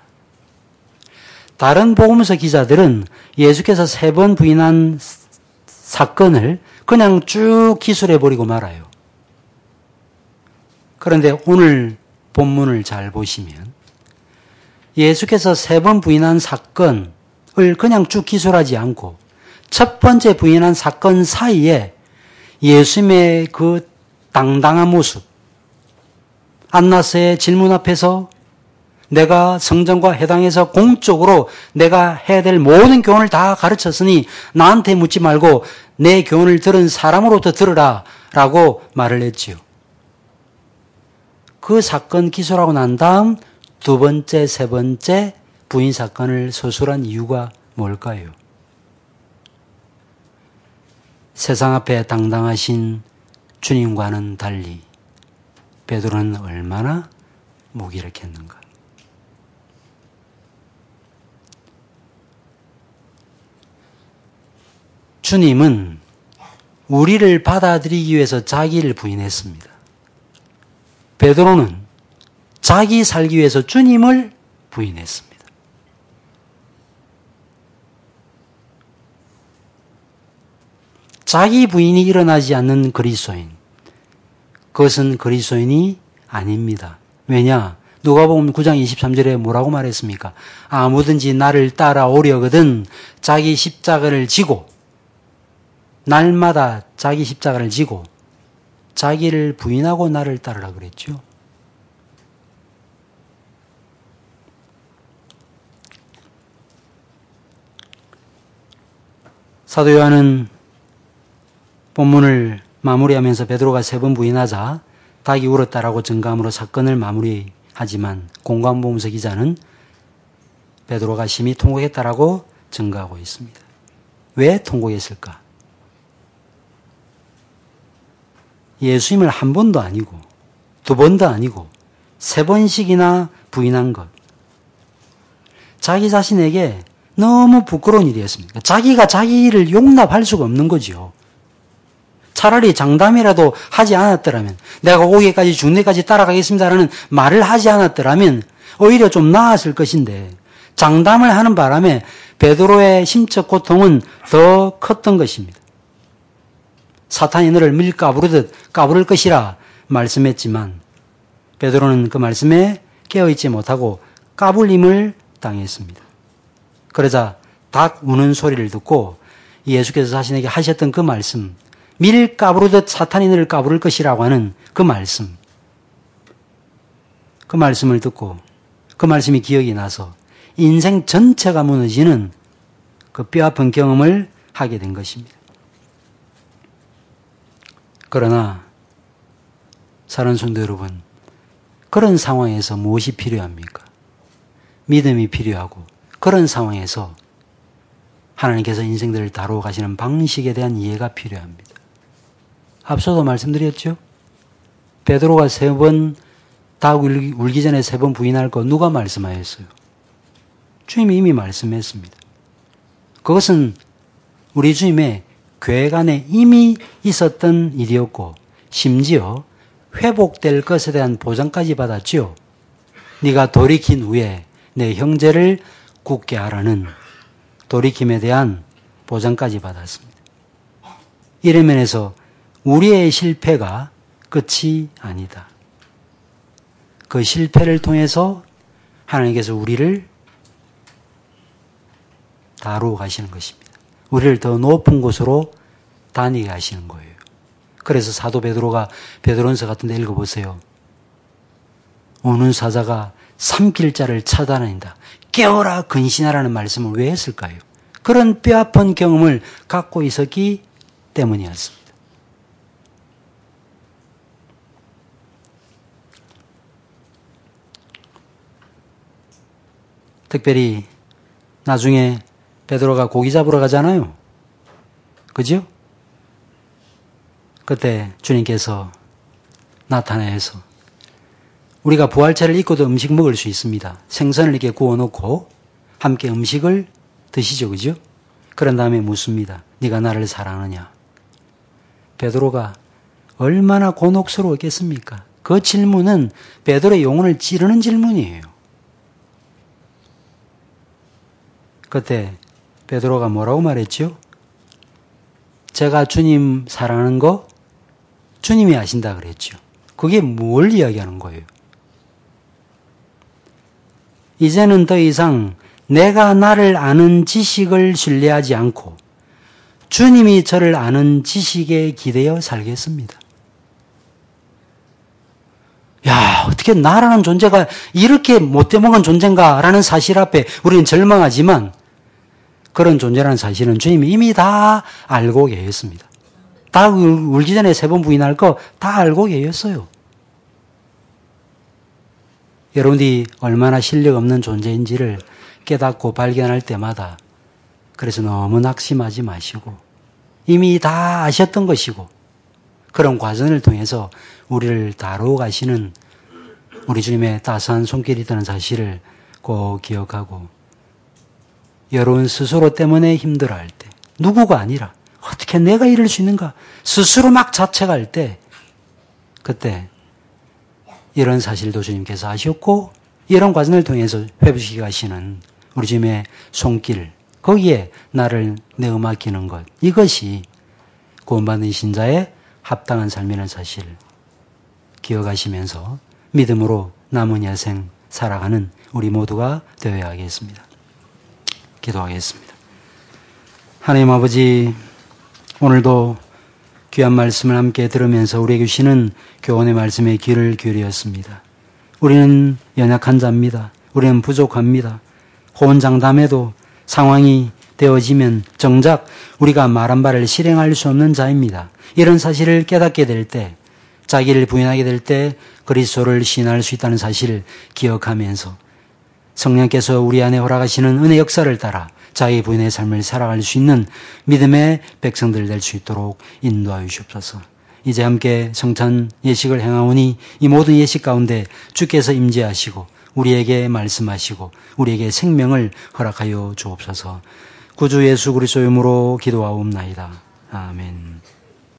다른 복음서 기자들은 예수께서 3번 부인한 사건을 그냥 쭉 기술해버리고 말아요. 그런데 오늘 본문을 잘 보시면 예수께서 3번 부인한 사건을 그냥 쭉 기술하지 않고 첫 번째 부인한 사건 사이에 예수님의 그 당당한 모습, 안나스의 질문 앞에서 내가 성전과 회당에서 공적으로 내가 해야 될 모든 교훈을 다 가르쳤으니 나한테 묻지 말고 내 교훈을 들은 사람으로부터 들으라 라고 말을 했지요. 그 사건 기술하고 난 다음 2번째, 3번째 부인 사건을 서술한 이유가 뭘까요? 세상 앞에 당당하신 주님과는 달리 베드로는 얼마나 무기력했는가. 주님은 우리를 받아들이기 위해서 자기를 부인했습니다. 베드로는 자기 살기 위해서 주님을 부인했습니다. 자기 부인이 일어나지 않는 그리스도인, 그것은 그리스도인이 아닙니다. 왜냐? 누가복음 9장 23절에 뭐라고 말했습니까? 아무든지 나를 따라오려거든 자기 십자가를 지고 날마다 자기 십자가를 지고 자기를 부인하고 나를 따르라 그랬죠. 사도 요한은 본문을 마무리하면서 베드로가 3번 부인하자 닭이 울었다라고 증거함으로 사건을 마무리하지만 공관보험서 기자는 베드로가 심히 통곡했다라고 증거하고 있습니다. 왜 통곡했을까? 예수님을 한 번도 아니고 2번도 아니고 3번씩이나 부인한 것. 자기 자신에게 너무 부끄러운 일이었습니다. 자기가 자기를 용납할 수가 없는 거죠. 차라리 장담이라도 하지 않았더라면, 내가 오기까지 죽내까지 따라가겠습니다라는 말을 하지 않았더라면 오히려 좀 나았을 것인데, 장담을 하는 바람에 베드로의 심적 고통은 더 컸던 것입니다. 사탄이 너를 밀 까부르듯 까부를 것이라 말씀했지만 베드로는 그 말씀에 깨어있지 못하고 까불림을 당했습니다. 그러자 닭 우는 소리를 듣고 예수께서 자신에게 하셨던 그 말씀, 밀 까부르듯 사탄이 너를 까부를 것이라고 하는 그 말씀을 듣고 그 말씀이 기억이 나서 인생 전체가 무너지는 그 뼈아픈 경험을 하게 된 것입니다. 그러나 사랑하는 성도 여러분, 그런 상황에서 무엇이 필요합니까? 믿음이 필요하고 그런 상황에서 하나님께서 인생들을 다루어 가시는 방식에 대한 이해가 필요합니다. 앞서도 말씀드렸죠? 베드로가 3번 닭 울기 전에 3번 부인할 거 누가 말씀하였어요? 주님이 이미 말씀했습니다. 그것은 우리 주님의 계획 안에 이미 있었던 일이었고 심지어 회복될 것에 대한 보장까지 받았죠. 네가 돌이킨 후에 내 형제를 굳게 하라는 돌이킴에 대한 보장까지 받았습니다. 이런 면에서 우리의 실패가 끝이 아니다. 그 실패를 통해서 하나님께서 우리를 다루어 가시는 것입니다. 우리를 더 높은 곳으로 다니게 하시는 거예요. 그래서 사도 베드로가 베드로전서 같은 데 읽어보세요. 오는 사자가 삼킬자를 찾아다닌다. 깨어라 근신하라는 말씀을 왜 했을까요? 그런 뼈아픈 경험을 갖고 있었기 때문이었습니다. 특별히 나중에 베드로가 고기 잡으러 가잖아요. 그죠? 그때 주님께서 나타나서 우리가 부활체를 입고도 음식 먹을 수 있습니다. 생선을 이렇게 구워놓고 함께 음식을 드시죠. 그죠? 그런 다음에 묻습니다. 네가 나를 사랑하느냐? 베드로가 얼마나 곤혹스러웠겠습니까? 그 질문은 베드로의 영혼을 찌르는 질문이에요. 그때 베드로가 뭐라고 말했죠? 제가 주님 사랑하는 거 주님이 아신다 그랬죠. 그게 뭘 이야기하는 거예요? 이제는 더 이상 내가 나를 아는 지식을 신뢰하지 않고 주님이 저를 아는 지식에 기대어 살겠습니다. 야, 어떻게 나라는 존재가 이렇게 못돼먹은 존재인가라는 사실 앞에 우리는 절망하지만 그런 존재라는 사실은 주님이 이미 다 알고 계셨습니다. 다 울기 전에 3번 부인할 거 다 알고 계셨어요. 여러분들이 얼마나 실력 없는 존재인지를 깨닫고 발견할 때마다 그래서 너무 낙심하지 마시고 이미 다 아셨던 것이고 그런 과정을 통해서 우리를 다루어 가시는 우리 주님의 따스한 손길이 있다는 사실을 꼭 기억하고 여러분 스스로 때문에 힘들어할 때 누구가 아니라 어떻게 내가 이럴 수 있는가 스스로 막 자책할 때 그때 이런 사실도 주님께서 아셨고 이런 과정을 통해서 회복시켜 가시는 우리 주님의 손길 거기에 나를 내어 맡기는 것 이것이 구원받는 신자의 합당한 삶이라는 사실을 기억하시면서 믿음으로 남은 여생 살아가는 우리 모두가 되어야 하겠습니다. 기도하겠습니다. 하나님 아버지 오늘도 귀한 말씀을 함께 들으면서 우리에게 주시는 교훈의 말씀에 귀를 기울였습니다. 우리는 연약한 자입니다. 우리는 부족합니다. 호언장담해도 상황이 되어지면 정작 우리가 말한 바를 실행할 수 없는 자입니다. 이런 사실을 깨닫게 될 때, 자기를 부인하게 될 때 그리스도를 시인할 수 있다는 사실을 기억하면서 성령께서 우리 안에 허락하시는 은혜 역사를 따라 자기 부인의 삶을 살아갈 수 있는 믿음의 백성들 될 수 있도록 인도하여 주옵소서. 이제 함께 성찬 예식을 행하오니 이 모든 예식 가운데 주께서 임재하시고 우리에게 말씀하시고 우리에게 생명을 허락하여 주옵소서. 구주 예수 그리스도의 이름으로 기도하옵나이다. 아멘.